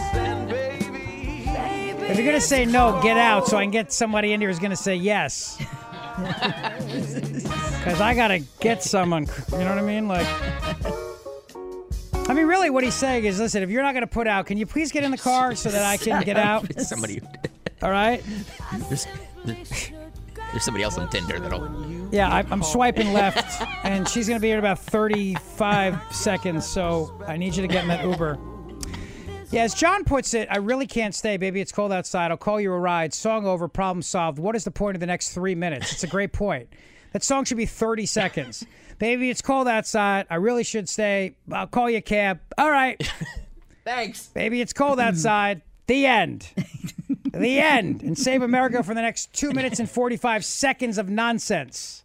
S4: If you're going to say no, get out so I can get somebody in here who's going to say yes. Because I got to get someone, you know what I mean? Like, I mean, really what he's saying is, listen, if you're not going to put out, can you please get in the car so that I can get out?
S11: Somebody.
S4: All right?
S11: There's, there's somebody else on Tinder that'll.
S4: Yeah, I, I'm swiping left, and she's going to be here in about thirty-five seconds, so I need you to get in that Uber. Yeah, as John puts it, I really can't stay, baby. It's cold outside. I'll call you a ride. Song over, problem solved. What is the point of the next three minutes? It's a great point. That song should be thirty seconds. Baby, it's cold outside. I really should stay. I'll call you a cab. All right.
S11: Thanks.
S4: Baby, it's cold outside. The end. The end. And save America for the next two minutes and forty-five seconds of nonsense.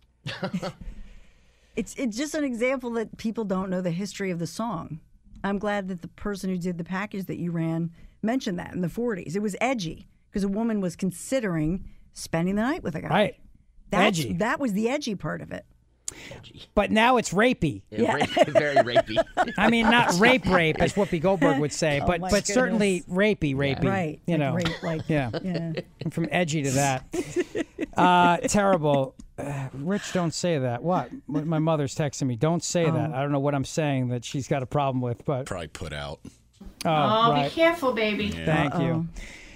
S8: It's it's just an example that people don't know the history of the song. I'm glad that the person who did the package that you ran mentioned that in the forties. It was edgy because a woman was considering spending the night with a guy.
S4: Right.
S8: That's,
S4: Edgy.
S8: That was the edgy part of it.
S4: But now it's rapey.
S11: Yeah, rape, very rapey.
S4: I mean, not rape rape, as Whoopi Goldberg would say,
S8: Oh,
S4: but
S8: my
S4: but certainly
S8: goodness.
S4: rapey rapey.
S8: Right.
S4: You
S8: like
S4: know.
S8: rape, like,
S4: yeah.
S8: yeah.
S4: From edgy to that. Uh, terrible. Uh, Rich, don't say that. What? My mother's texting me. Don't say that.
S8: Oh.
S4: I don't know what I'm saying that she's got a problem with, but.
S12: Probably put out.
S4: Oh,
S15: Oh,
S4: right.
S15: be careful, baby.
S4: Thank you.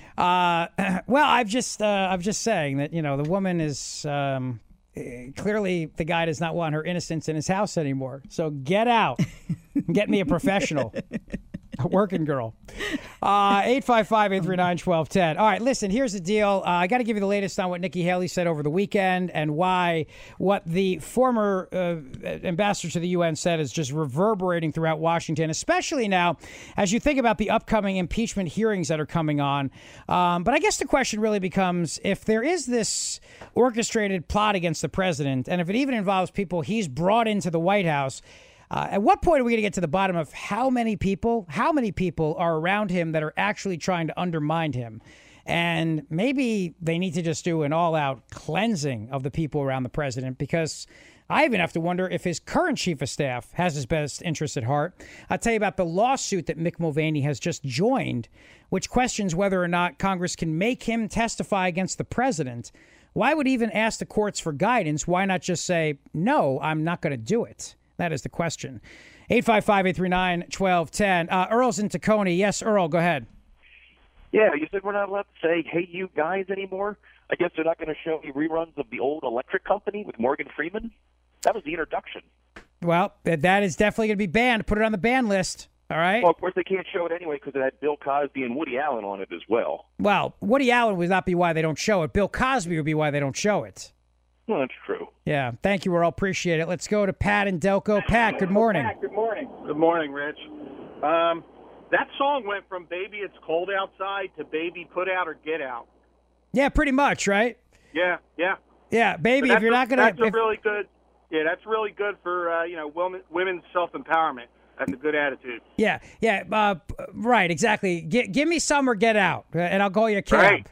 S4: Uh, well, I've just, uh, I'm just saying that, you know, the woman is, um, eh, clearly the guy does not want her innocence in his house anymore. So get out and get me a professional, a working girl. Uh, eight five five, eight three nine, one two one zero. All right, listen, here's the deal. Uh, I got to give you the latest on what Nikki Haley said over the weekend and why what the former uh, ambassador to the U N said is just reverberating throughout Washington, especially now as you think about the upcoming impeachment hearings that are coming on. Um, but I guess the question really becomes if there is this orchestrated plot against the president, and if it even involves people he's brought into the White House, Uh, at what point are we going to get to the bottom of how many people, how many people are around him that are actually trying to undermine him? And maybe they need to just do an all-out cleansing of the people around the president, because I even have to wonder if his current chief of staff has his best interests at heart. I'll tell you about the lawsuit that Mick Mulvaney has just joined, which questions whether or not Congress can make him testify against the president. Why would he even ask the courts for guidance? Why not just say, no, I'm not going to do it? That is the question. eight five five, eight three nine, one two one zero. Uh, Earl's in Tacony. Yes, Earl, go ahead.
S1: Yeah, you said we're not allowed to say, hey, you guys anymore? I guess they're not going to show you reruns of the old electric company with Morgan Freeman? That was the introduction.
S4: Well, th- that is definitely going to be banned. Put it on the ban list. All right?
S1: Well, of course, they can't show it anyway because it had Bill Cosby and Woody Allen on it as well.
S4: Well, Woody Allen would not be why they don't show it. Bill Cosby would be why they don't show it.
S1: Well, that's true.
S4: Yeah. Thank you, Earl. Appreciate it. Let's go to Pat and Delco. Pat, good morning.
S9: Pat, good morning. Good morning, Rich. Um, that song went from Baby It's Cold Outside to Baby Put Out or Get Out.
S4: Yeah, pretty much, right?
S9: Yeah, yeah.
S4: Yeah, baby, if you're not going to...
S9: That's a really good... Yeah, that's really good for, uh, you know, women, women's self-empowerment. That's a good attitude.
S4: Yeah, yeah, uh, right, exactly. G- give me some or get out, uh, and I'll call you a cab.
S9: Right.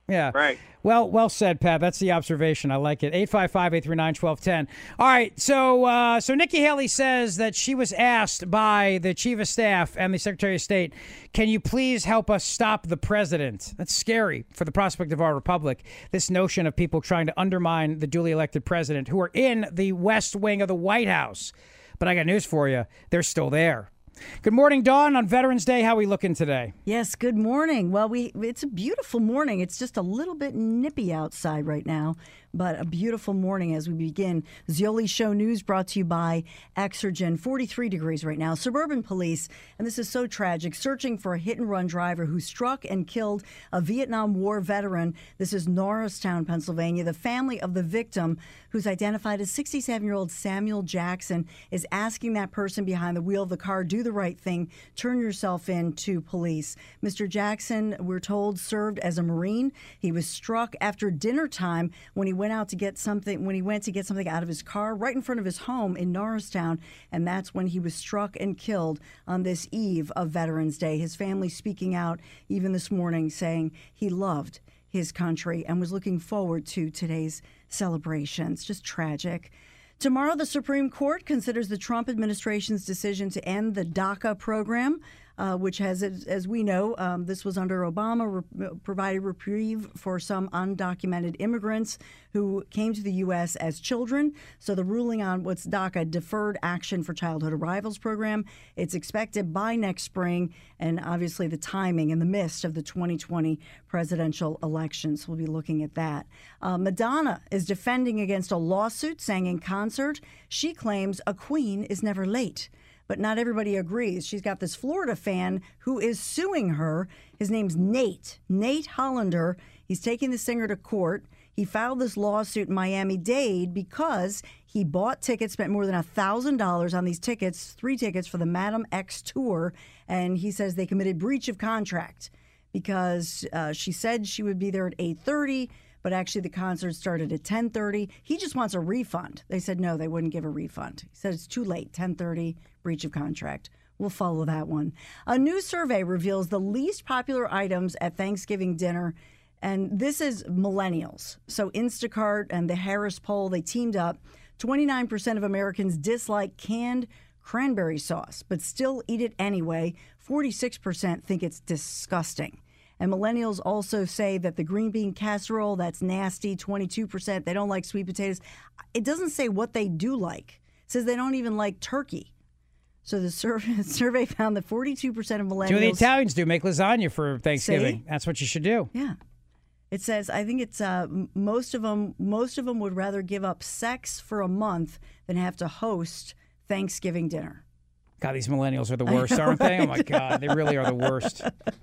S4: Yeah.
S1: Right.
S4: Well, well said, Pat. That's the observation. I like it. eight five five, eight three nine, one two one zero. All right. So, uh, so Nikki Haley says that she was asked by the Chief of Staff and the Secretary of State, can you please help us stop the president? That's scary for the prospect of our republic. This notion of people trying to undermine the duly elected president who are in the West Wing of the White House. But I got news for you. They're still there. Good morning, Dawn. On Veterans Day, how are we looking today?
S8: Yes, good morning. Well, we it's a beautiful morning. It's just a little bit nippy outside right now, but a beautiful morning as we begin. Zeoli Show News brought to you by Exergen. forty-three degrees right now. Suburban police, and this is so tragic, searching for a hit-and-run driver who struck and killed a Vietnam War veteran. This is Norristown, Pennsylvania. The family of the victim, who's identified as sixty-seven-year-old Samuel Jackson, is asking that person behind the wheel of the car, do the right thing, turn yourself in to police. Mister Jackson, we're told, served as a Marine. He was struck after dinner time when he went out to get something, when he went to get something out of his car right in front of his home in Norristown, and that's when he was struck and killed on this eve of Veterans Day. His family speaking out even this morning saying he loved his country and was looking forward to today's celebrations. Just tragic. Tomorrow, the Supreme Court considers the Trump administration's decision to end the DACA program, uh, which has, as, as we know, um, this was under Obama, re- provided reprieve for some undocumented immigrants who came to the U S as children. So the ruling on what's DACA, Deferred Action for Childhood Arrivals program, it's expected by next spring, and obviously the timing in the midst of the twenty twenty presidential elections. We'll be looking at that. Uh, Madonna is defending against a lawsuit, sang in concert. She claims a queen is never late. But not everybody agrees. She's got this Florida fan who is suing her. His name's Nate, Nate Hollander. He's taking the singer to court. He filed this lawsuit in Miami-Dade because he bought tickets, spent more than one thousand dollars on these tickets, three tickets for the Madam X tour, and he says they committed breach of contract because uh, she said she would be there at eight thirty, but actually the concert started at ten thirty. He just wants a refund. They said no, they wouldn't give a refund. He said it's too late, ten thirty, breach of contract. We'll follow that one. A new survey reveals the least popular items at Thanksgiving dinner, and this is millennials. So Instacart and the Harris poll, they teamed up. twenty-nine percent of Americans dislike canned cranberry sauce, but still eat it anyway. forty-six percent think it's disgusting. And millennials also say that the green bean casserole, that's nasty. twenty-two percent, they don't like sweet potatoes. It doesn't say what they do like. It says they don't even like turkey. So the survey, survey found that forty-two percent of millennials...
S4: Do what the Italians do, make lasagna for Thanksgiving.
S8: See?
S4: That's what you should do.
S8: Yeah. It says, I think it's uh, most of them. Most of them would rather give up sex for a month than have to host Thanksgiving dinner.
S4: God, these millennials are the worst, aren't they? Oh my God, they really are the worst.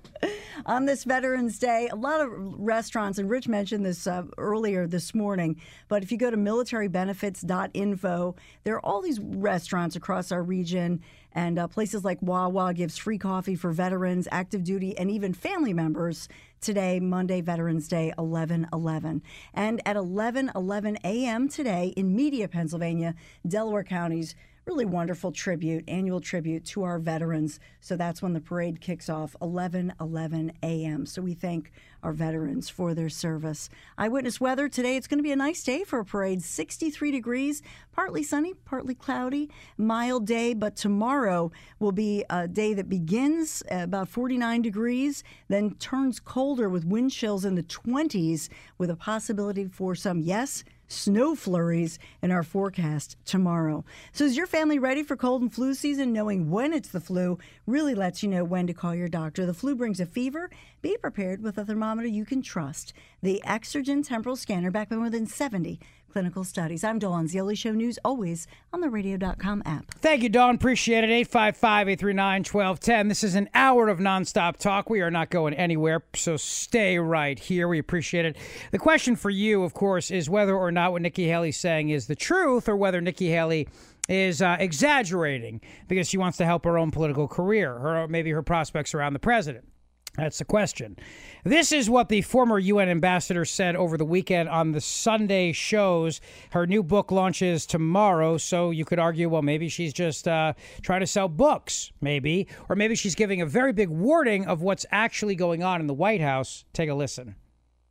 S8: On this Veterans Day, a lot of restaurants, and Rich mentioned this uh, earlier this morning, but if you go to military benefits dot info, there are all these restaurants across our region, and uh, places like Wawa gives free coffee for veterans, active duty, and even family members today, Monday, Veterans Day, eleven eleven. And at eleven eleven a.m. today in Media, Pennsylvania, Delaware County's really wonderful tribute, annual tribute to our veterans. So that's when the parade kicks off, eleven eleven a.m. So we thank our veterans for their service. Eyewitness weather today, it's going to be a nice day for a parade. sixty-three degrees, partly sunny, partly cloudy, mild day. But tomorrow will be a day that begins at about forty-nine degrees, then turns colder with wind chills in the twenties with a possibility for some, yes, snow flurries in our forecast tomorrow. So is your family ready for cold and flu season? Knowing when it's the flu really lets you know when to call your doctor. The flu brings a fever. Be prepared with a thermometer you can trust. The Exergen Temporal Scanner, backed by more than seventy clinical studies. I'm Dawn. Zeoli Show News, always on the radio dot com app.
S4: Thank you, Dawn. Appreciate it. eight five five, eight three nine, one two one zero. This is an hour of nonstop talk. We are not going anywhere, so stay right here. We appreciate it. The question for you, of course, is whether or not what Nikki Haley's saying is the truth, or whether Nikki Haley is uh, exaggerating because she wants to help her own political career, or maybe her prospects around the president. That's the question. This is what the former U N ambassador said over the weekend on the Sunday shows. Her new book launches tomorrow, so you could argue, well, maybe she's just uh, trying to sell books, maybe. Or maybe she's giving a very big warning of what's actually going on in the White House. Take a listen.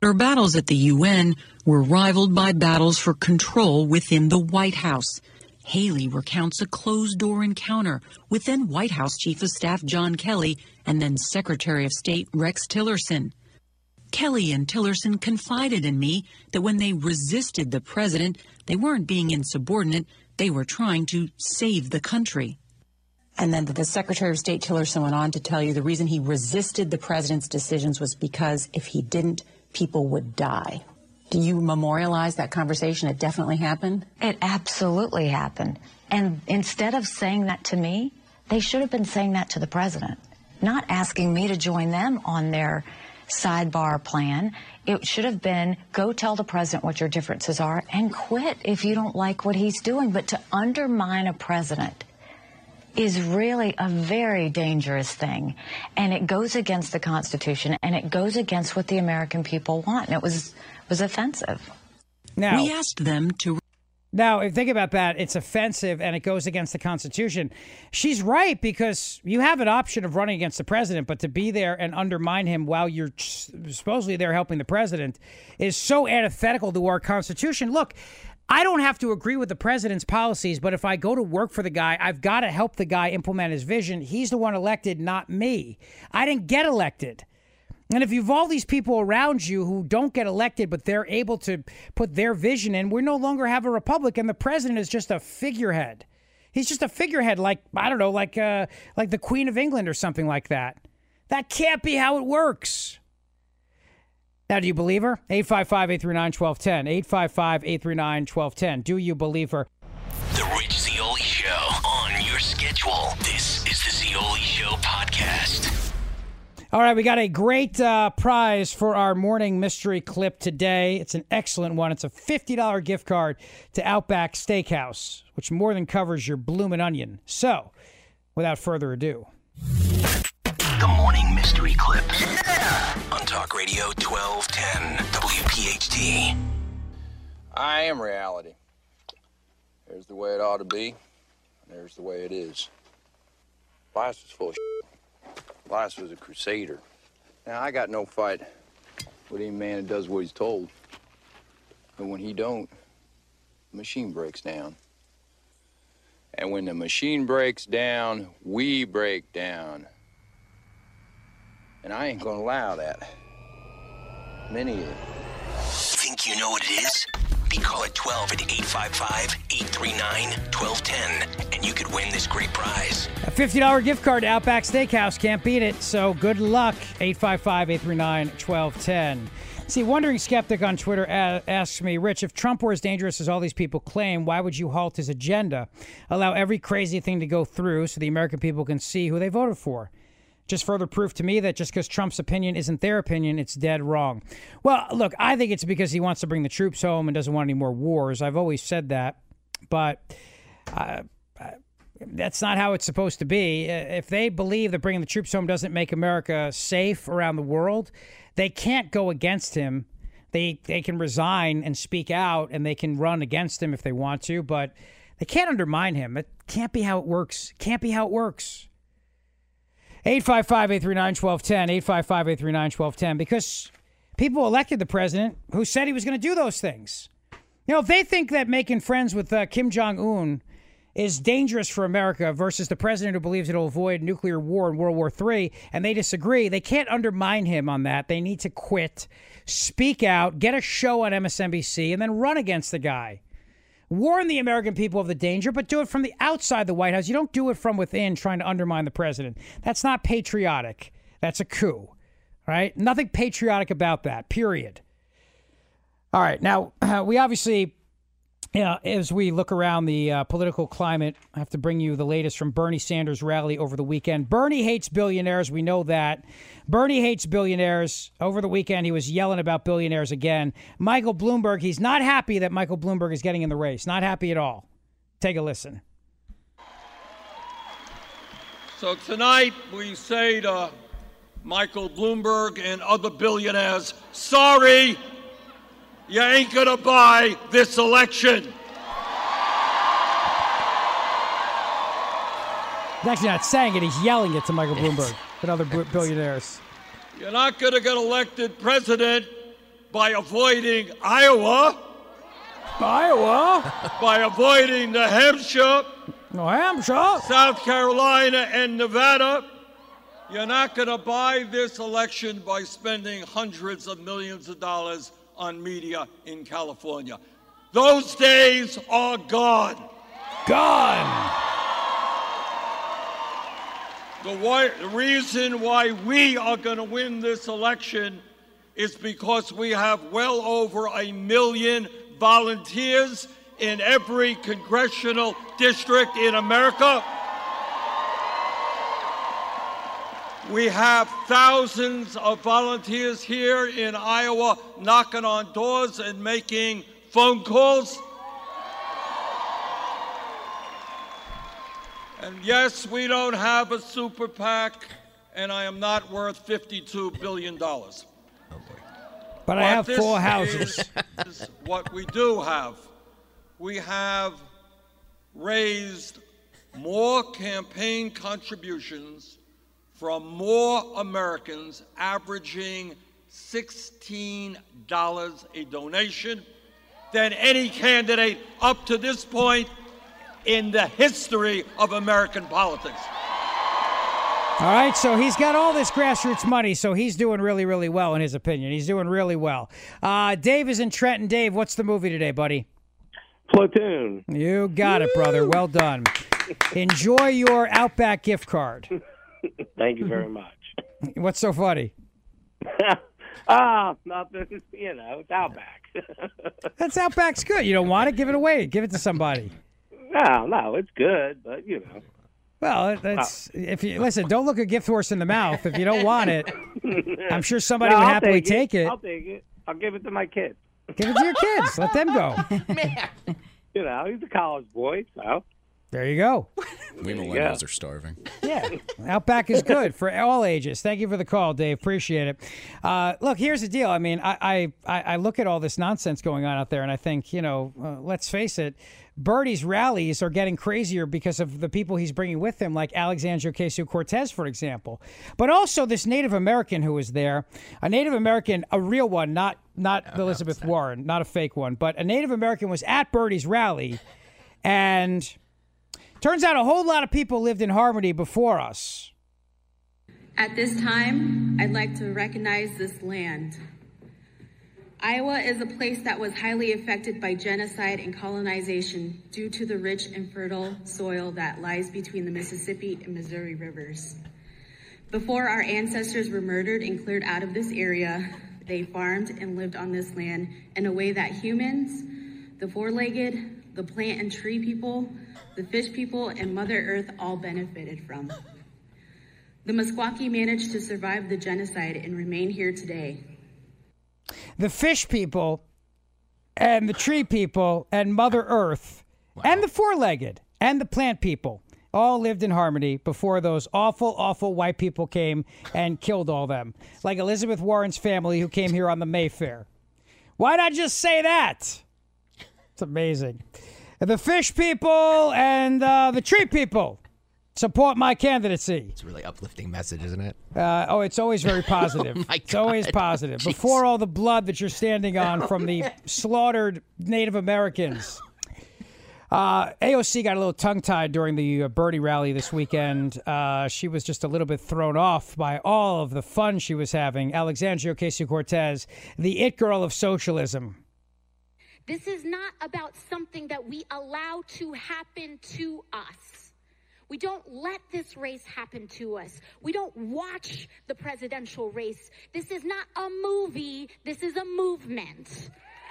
S2: Our battles at the U N were rivaled by battles for control within the White House. Haley recounts a closed-door encounter with then White House Chief of Staff John Kelly and then Secretary of State Rex Tillerson. Kelly and Tillerson confided in me that when they resisted the president, they weren't being insubordinate, they were trying to save the country. And then the Secretary of State Tillerson went on to tell you the reason he resisted the president's decisions was because if he didn't, people would die. Do you memorialize that conversation? It definitely happened?
S22: It absolutely happened. And instead of saying that to me, they should have been saying that to the president, not asking me to join them on their sidebar plan. It should have been, go tell the president what your differences are and quit if you don't like what he's doing. But to undermine a president is really a very dangerous thing. And it goes against the Constitution, and it goes against what the American people want. And it was was offensive.
S4: Now,
S2: we asked them to...
S4: Now, if you think about that, it's offensive and it goes against the Constitution. She's right, because you have an option of running against the president, but to be there and undermine him while you're supposedly there helping the president is so antithetical to our Constitution. Look, I don't have to agree with the president's policies, but if I go to work for the guy, I've got to help the guy implement his vision. He's the one elected, not me. I didn't get elected. And if you've all these people around you who don't get elected, but they're able to put their vision in, we no longer have a republic, and the president is just a figurehead. He's just a figurehead, like, I don't know, like uh, like the Queen of England or something like that. That can't be how it works. Now, do you believe her? eight five five, eight three nine, one two one zero. eight five five, eight three nine, one two one zero. Do you believe her?
S3: The Rich Zeoli Show on your schedule. This is the Zeoli Show podcast.
S4: All right, we got a great uh, prize for our morning mystery clip today. It's an excellent one. It's a fifty dollars gift card to Outback Steakhouse, which more than covers your bloomin' onion. So, without further ado.
S3: The morning mystery clip on Talk Radio twelve ten W P H T.
S23: I am reality. There's the way it ought to be, and there's the way it is. Life is full of shit. Elias was a crusader. Now, I got no fight with any man that does what he's told. But when he don't, the machine breaks down. And when the machine breaks down, we break down. And I ain't gonna allow that. Many of you.
S3: Think you know what it is? Be call at twelve at eight five five, eight three nine, one two one zero, and you could win this great prize.
S4: A fifty dollars gift card to Outback Steakhouse. Can't beat it. So good luck. eight five five, eight three nine, one two one zero. See, Wondering Skeptic on Twitter a- asks me, Rich, if Trump were as dangerous as all these people claim, why would you halt his agenda? Allow every crazy thing to go through so the American people can see who they voted for. Just further proof to me that just because Trump's opinion isn't their opinion, it's dead wrong. Well, look, I think it's because he wants to bring the troops home and doesn't want any more wars. I've always said that, but uh, that's not how it's supposed to be. If they believe that bringing the troops home doesn't make America safe around the world, they can't go against him. They they can resign and speak out, and they can run against him if they want to, but they can't undermine him. It can't be how it works. Can't be how it works. eight five five, eight three nine, one two one zero, eight five five, eight three nine, one two one zero, because people elected the president who said he was going to do those things. You know, if they think that making friends with uh, Kim Jong-un is dangerous for America versus the president who believes it'll avoid nuclear war in World War Three, and they disagree, they can't undermine him on that. They need to quit, speak out, get a show on M S N B C, and then run against the guy. Warn the American people of the danger, but do it from the outside the White House. You don't do it from within trying to undermine the president. That's not patriotic. That's a coup, right? Nothing patriotic about that, period. All right. Now, uh, we obviously, you know, as we look around the uh, political climate, I have to bring you the latest from Bernie Sanders' rally over the weekend. Bernie hates billionaires. We know that. Bernie hates billionaires. Over the weekend, he was yelling about billionaires again. Michael Bloomberg, he's not happy that Michael Bloomberg is getting in the race. Not happy at all. Take a listen.
S24: So tonight we say to Michael Bloomberg and other billionaires, sorry, you ain't gonna buy this election.
S4: He's actually not saying it, he's yelling it to Michael Bloomberg and other billionaires.
S24: You're not gonna get elected president by avoiding Iowa,
S4: Iowa,
S24: by avoiding New Hampshire,
S4: New Hampshire,
S24: South Carolina, and Nevada. You're not going to buy this election by spending hundreds of millions of dollars on media in California. Those days are gone.
S4: Gone.
S24: The, why, the reason why we are going to win this election is because we have well over a million volunteers in every congressional district in America. We have thousands of volunteers here in Iowa knocking on doors and making phone calls. And yes, we don't have a super PAC, and I am not worth fifty-two billion dollars.
S4: But I have four houses.
S24: Is what we do have. We have raised more campaign contributions from more Americans, averaging sixteen dollars a donation, than any candidate up to this point in the history of American politics.
S4: All right, so he's got all this grassroots money, so he's doing really, really well in his opinion. He's doing really well. Uh, Dave is in Trenton. Dave, what's the movie today, buddy?
S5: Platoon.
S4: You got it, brother. Well done. Enjoy your Outback gift card.
S5: Thank you very much.
S4: What's so funny?
S5: Ah, nothing. You know, it's Outback.
S4: That's Outback's good. You don't want it? Give it away. Give it to somebody.
S5: No, no, it's good, but you know.
S4: Well, that's if you listen. Don't look a gift horse in the mouth. If you don't want it, I'm sure somebody
S5: No,
S4: would
S5: I'll
S4: happily
S5: take,
S4: take it.
S5: I'll take it. I'll give it to my kids.
S4: Give it to your kids. Let them go.
S5: You know, he's a college boy, so.
S4: There you go.
S12: We millennials are starving.
S4: Yeah, Outback is good for all ages. Thank you for the call, Dave. Appreciate it. Uh, look, here's the deal. I mean, I, I I look at all this nonsense going on out there, and I think, you know, uh, let's face it, Bernie's rallies are getting crazier because of the people he's bringing with him, like Alexandria Ocasio-Cortez, for example. But also this Native American who was there, a Native American, a real one, not not oh, Elizabeth Warren, not a fake one, but a Native American was at Bernie's rally, and turns out a whole lot of people lived in Harmony before us.
S6: At this time, I'd like to recognize this land. Iowa is a place that was highly affected by genocide and colonization due to the rich and fertile soil that lies between the Mississippi and Missouri rivers. Before our ancestors were murdered and cleared out of this area, they farmed and lived on this land in a way that humans, the four-legged, the plant and tree people, the fish people, and Mother Earth all benefited from. The Meskwaki managed to survive the genocide and remain here today.
S4: The fish people and the tree people and Mother Earth wow. and the four-legged and the plant people all lived in harmony before those awful, awful white people came and killed all them, like Elizabeth Warren's family who came here on the Mayfair. Why'd I just say that? It's amazing. The fish people and uh, the tree people support my candidacy.
S11: It's a really uplifting message, isn't it?
S4: Uh, oh, it's always very positive.
S11: Oh my
S4: it's always
S11: God.
S4: positive.
S11: Jeez.
S4: Before all the blood that you're standing on from the slaughtered Native Americans. Uh, A O C got a little tongue-tied during the uh, Bernie rally this weekend. Uh, she was just a little bit thrown off by all of the fun she was having. Alexandria Ocasio-Cortez, the it girl of socialism.
S7: This is not about something that we allow to happen to us. We don't let this race happen to us. We don't watch the presidential race. This is not a movie. This is a movement.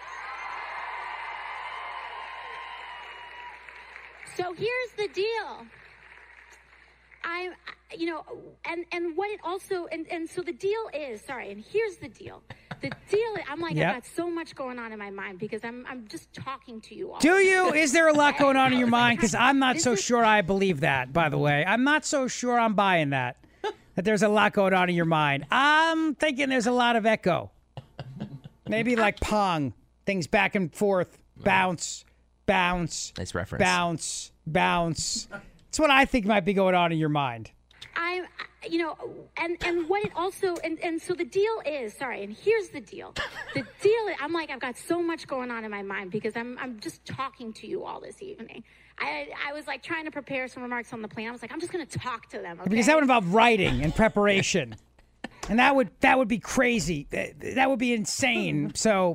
S7: So here's the deal. I, you know, and, and what it also, and, and so the deal is, sorry, and here's the deal. The deal, I'm like,
S4: yep.
S7: I've got so much going on in my mind because I'm I'm just talking to you all.
S4: Do you? Is there a lot going on in your mind? Because I'm not so sure I believe that, by the way. I'm not so sure I'm buying that, that there's a lot going on in your mind. I'm thinking there's a lot of echo. Maybe like Pong. Things back and forth. Bounce, bounce.
S11: Nice reference.
S4: Bounce, bounce. That's what I think might be going on in your mind.
S7: I, you know, and, and what it also, and, and so the deal is, sorry, and here's the deal. The deal, I'm like, I've got so much going on in my mind because I'm I'm just talking to you all this evening. I I was like trying to prepare some remarks on the plane. I was like, I'm just going to talk to them. Okay?
S4: Because that would involve writing and preparation. And that would that would be crazy. That would be insane. So,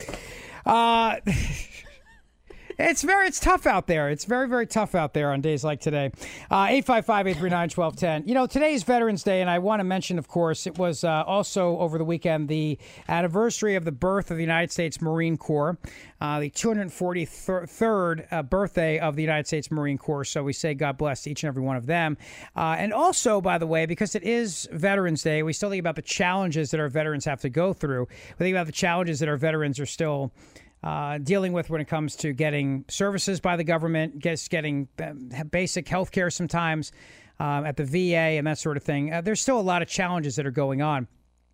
S4: uh, it's very it's tough out there. It's very very tough out there on days like today. Uh, eight five five, eight three nine, one two one zero. You know, today is Veterans Day, and I want to mention, of course, it was uh, also over the weekend the anniversary of the birth of the United States Marine Corps, uh, the two hundred forty-third uh, birthday of the United States Marine Corps. So we say God bless each and every one of them. Uh, and also, by the way, because it is Veterans Day, we still think about the challenges that our veterans have to go through. We think about the challenges that our veterans are still Uh, dealing with when it comes to getting services by the government, just getting um, basic health care sometimes um, at the V A and that sort of thing. Uh, there's still a lot of challenges that are going on.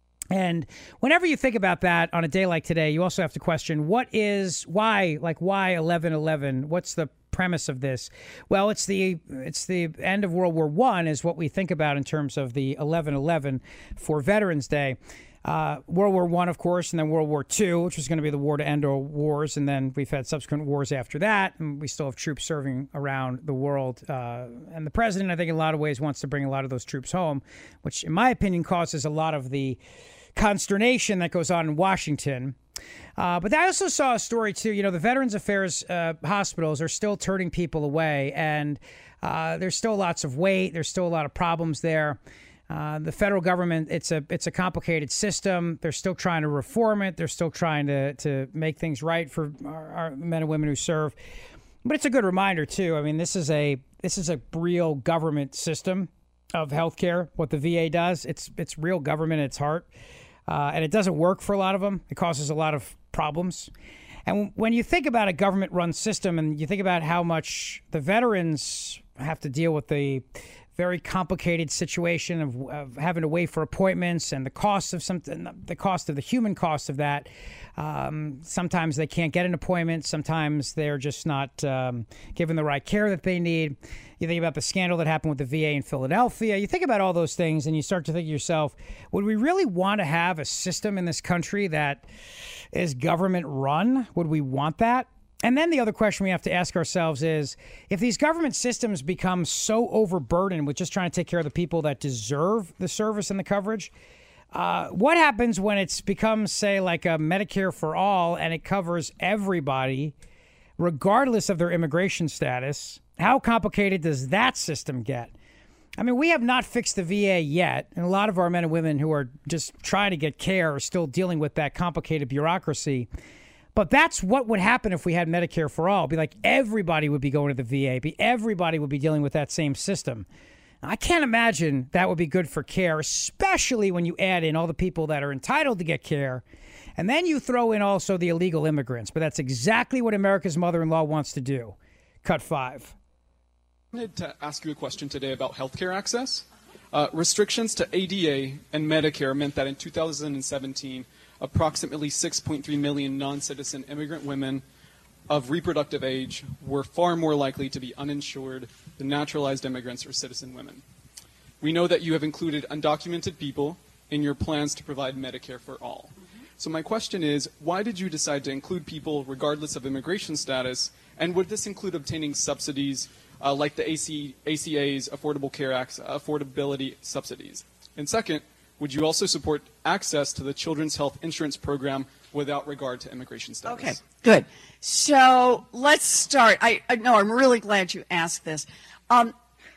S4: And whenever you think about that on a day like today, you also have to question what is, why, like why eleven eleven? What's the premise of this? Well, it's the it's the end of World War One is what we think about in terms of the eleven eleven for Veterans Day. Uh, World War One, of course, and then World War Two, which was going to be the war to end all wars, and then we've had subsequent wars after that, and we still have troops serving around the world. Uh, and the president, I think, in a lot of ways, wants to bring a lot of those troops home, which, in my opinion, causes a lot of the consternation that goes on in Washington. Uh, but I also saw a story, too. You know, the Veterans Affairs uh, hospitals are still turning people away, and uh, there's still lots of wait. There's still a lot of problems there. Uh, the federal government, it's a it's a complicated system. They're still trying to reform it. They're still trying to, to make things right for our, our men and women who serve. But it's a good reminder, too. I mean, this is a this is a real government system of healthcare. What the V A does, it's it's real government at its heart. Uh, and it doesn't work for a lot of them. It causes a lot of problems. And when you think about a government-run system and you think about how much the veterans have to deal with the very complicated situation of, of having to wait for appointments and the cost of some, the cost of the human cost of that. Um, sometimes they can't get an appointment. Sometimes they're just not um, given the right care that they need. You think about the scandal that happened with the V A in Philadelphia. You think about all those things and you start to think to yourself, would we really want to have a system in this country that is government run? Would we want that? And then the other question we have to ask ourselves is, if these government systems become so overburdened with just trying to take care of the people that deserve the service and the coverage, uh, what happens when it's becomes, say, like a Medicare for all and it covers everybody, regardless of their immigration status? How complicated does that system get? I mean, we have not fixed the V A yet, and a lot of our men and women who are just trying to get care are still dealing with that complicated bureaucracy. But that's what would happen if we had Medicare for all. It'd be like everybody would be going to the V A. Be everybody would be dealing with that same system. I can't imagine that would be good for care, especially when you add in all the people that are entitled to get care. And then you throw in also the illegal immigrants. But that's exactly what America's mother-in-law wants to do. Cut five.
S10: I wanted to ask you a question today about healthcare access. Uh, restrictions to A D A and Medicare meant that in two thousand seventeen, approximately six point three million non-citizen immigrant women of reproductive age were far more likely to be uninsured than naturalized immigrants or citizen women. We know that you have included undocumented people in your plans to provide Medicare for all. So my question is, why did you decide to include people regardless of immigration status, and would this include obtaining subsidies uh, like the A C, A C A's Affordable Care Act's affordability subsidies? And second, would you also support access to the Children's Health Insurance Program without regard to immigration status?
S13: Okay, good. So let's start. I, I no, I'm really glad you asked this. Um,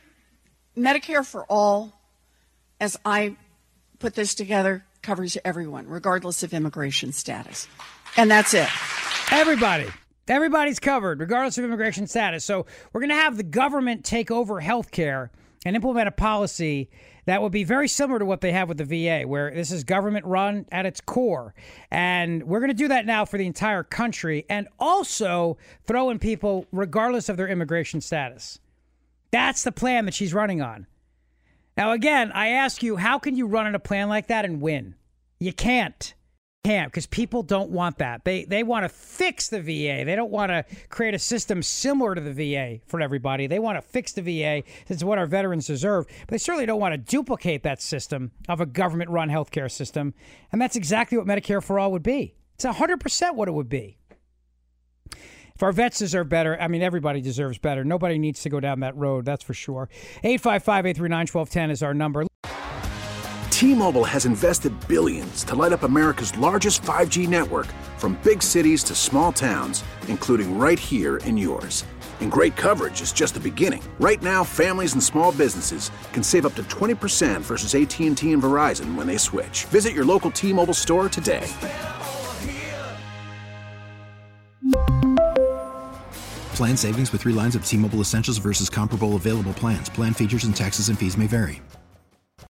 S13: Medicare for all, as I put this together, covers everyone, regardless of immigration status. And that's it.
S4: Everybody. Everybody's covered, regardless of immigration status. So we're going to have the government take over health care and implement a policy that would be very similar to what they have with the V A, where this is government run at its core. And we're going to do that now for the entire country, and also throw in people regardless of their immigration status. That's the plan that she's running on. Now, again, I ask you, how can you run on a plan like that and win? You can't. Can't, because people don't want that. They they want to fix the V A. They don't want to create a system similar to the V A for everybody. They want to fix the V A. It's what our veterans deserve. But they certainly don't want to duplicate that system of a government-run healthcare system. And that's exactly what Medicare for All would be. It's one hundred percent what it would be. If our vets deserve better, I mean, everybody deserves better. Nobody needs to go down that road, that's for sure. eight five five, eight three nine, one two one zero is our number.
S14: T-Mobile has invested billions to light up America's largest five G network, from big cities to small towns, including right here in yours. And great coverage is just the beginning. Right now, families and small businesses can save up to twenty percent versus A T and T and Verizon when they switch. Visit your local T-Mobile store today.
S17: Plan savings with three lines of T-Mobile Essentials versus comparable available plans. Plan features and taxes and fees may vary.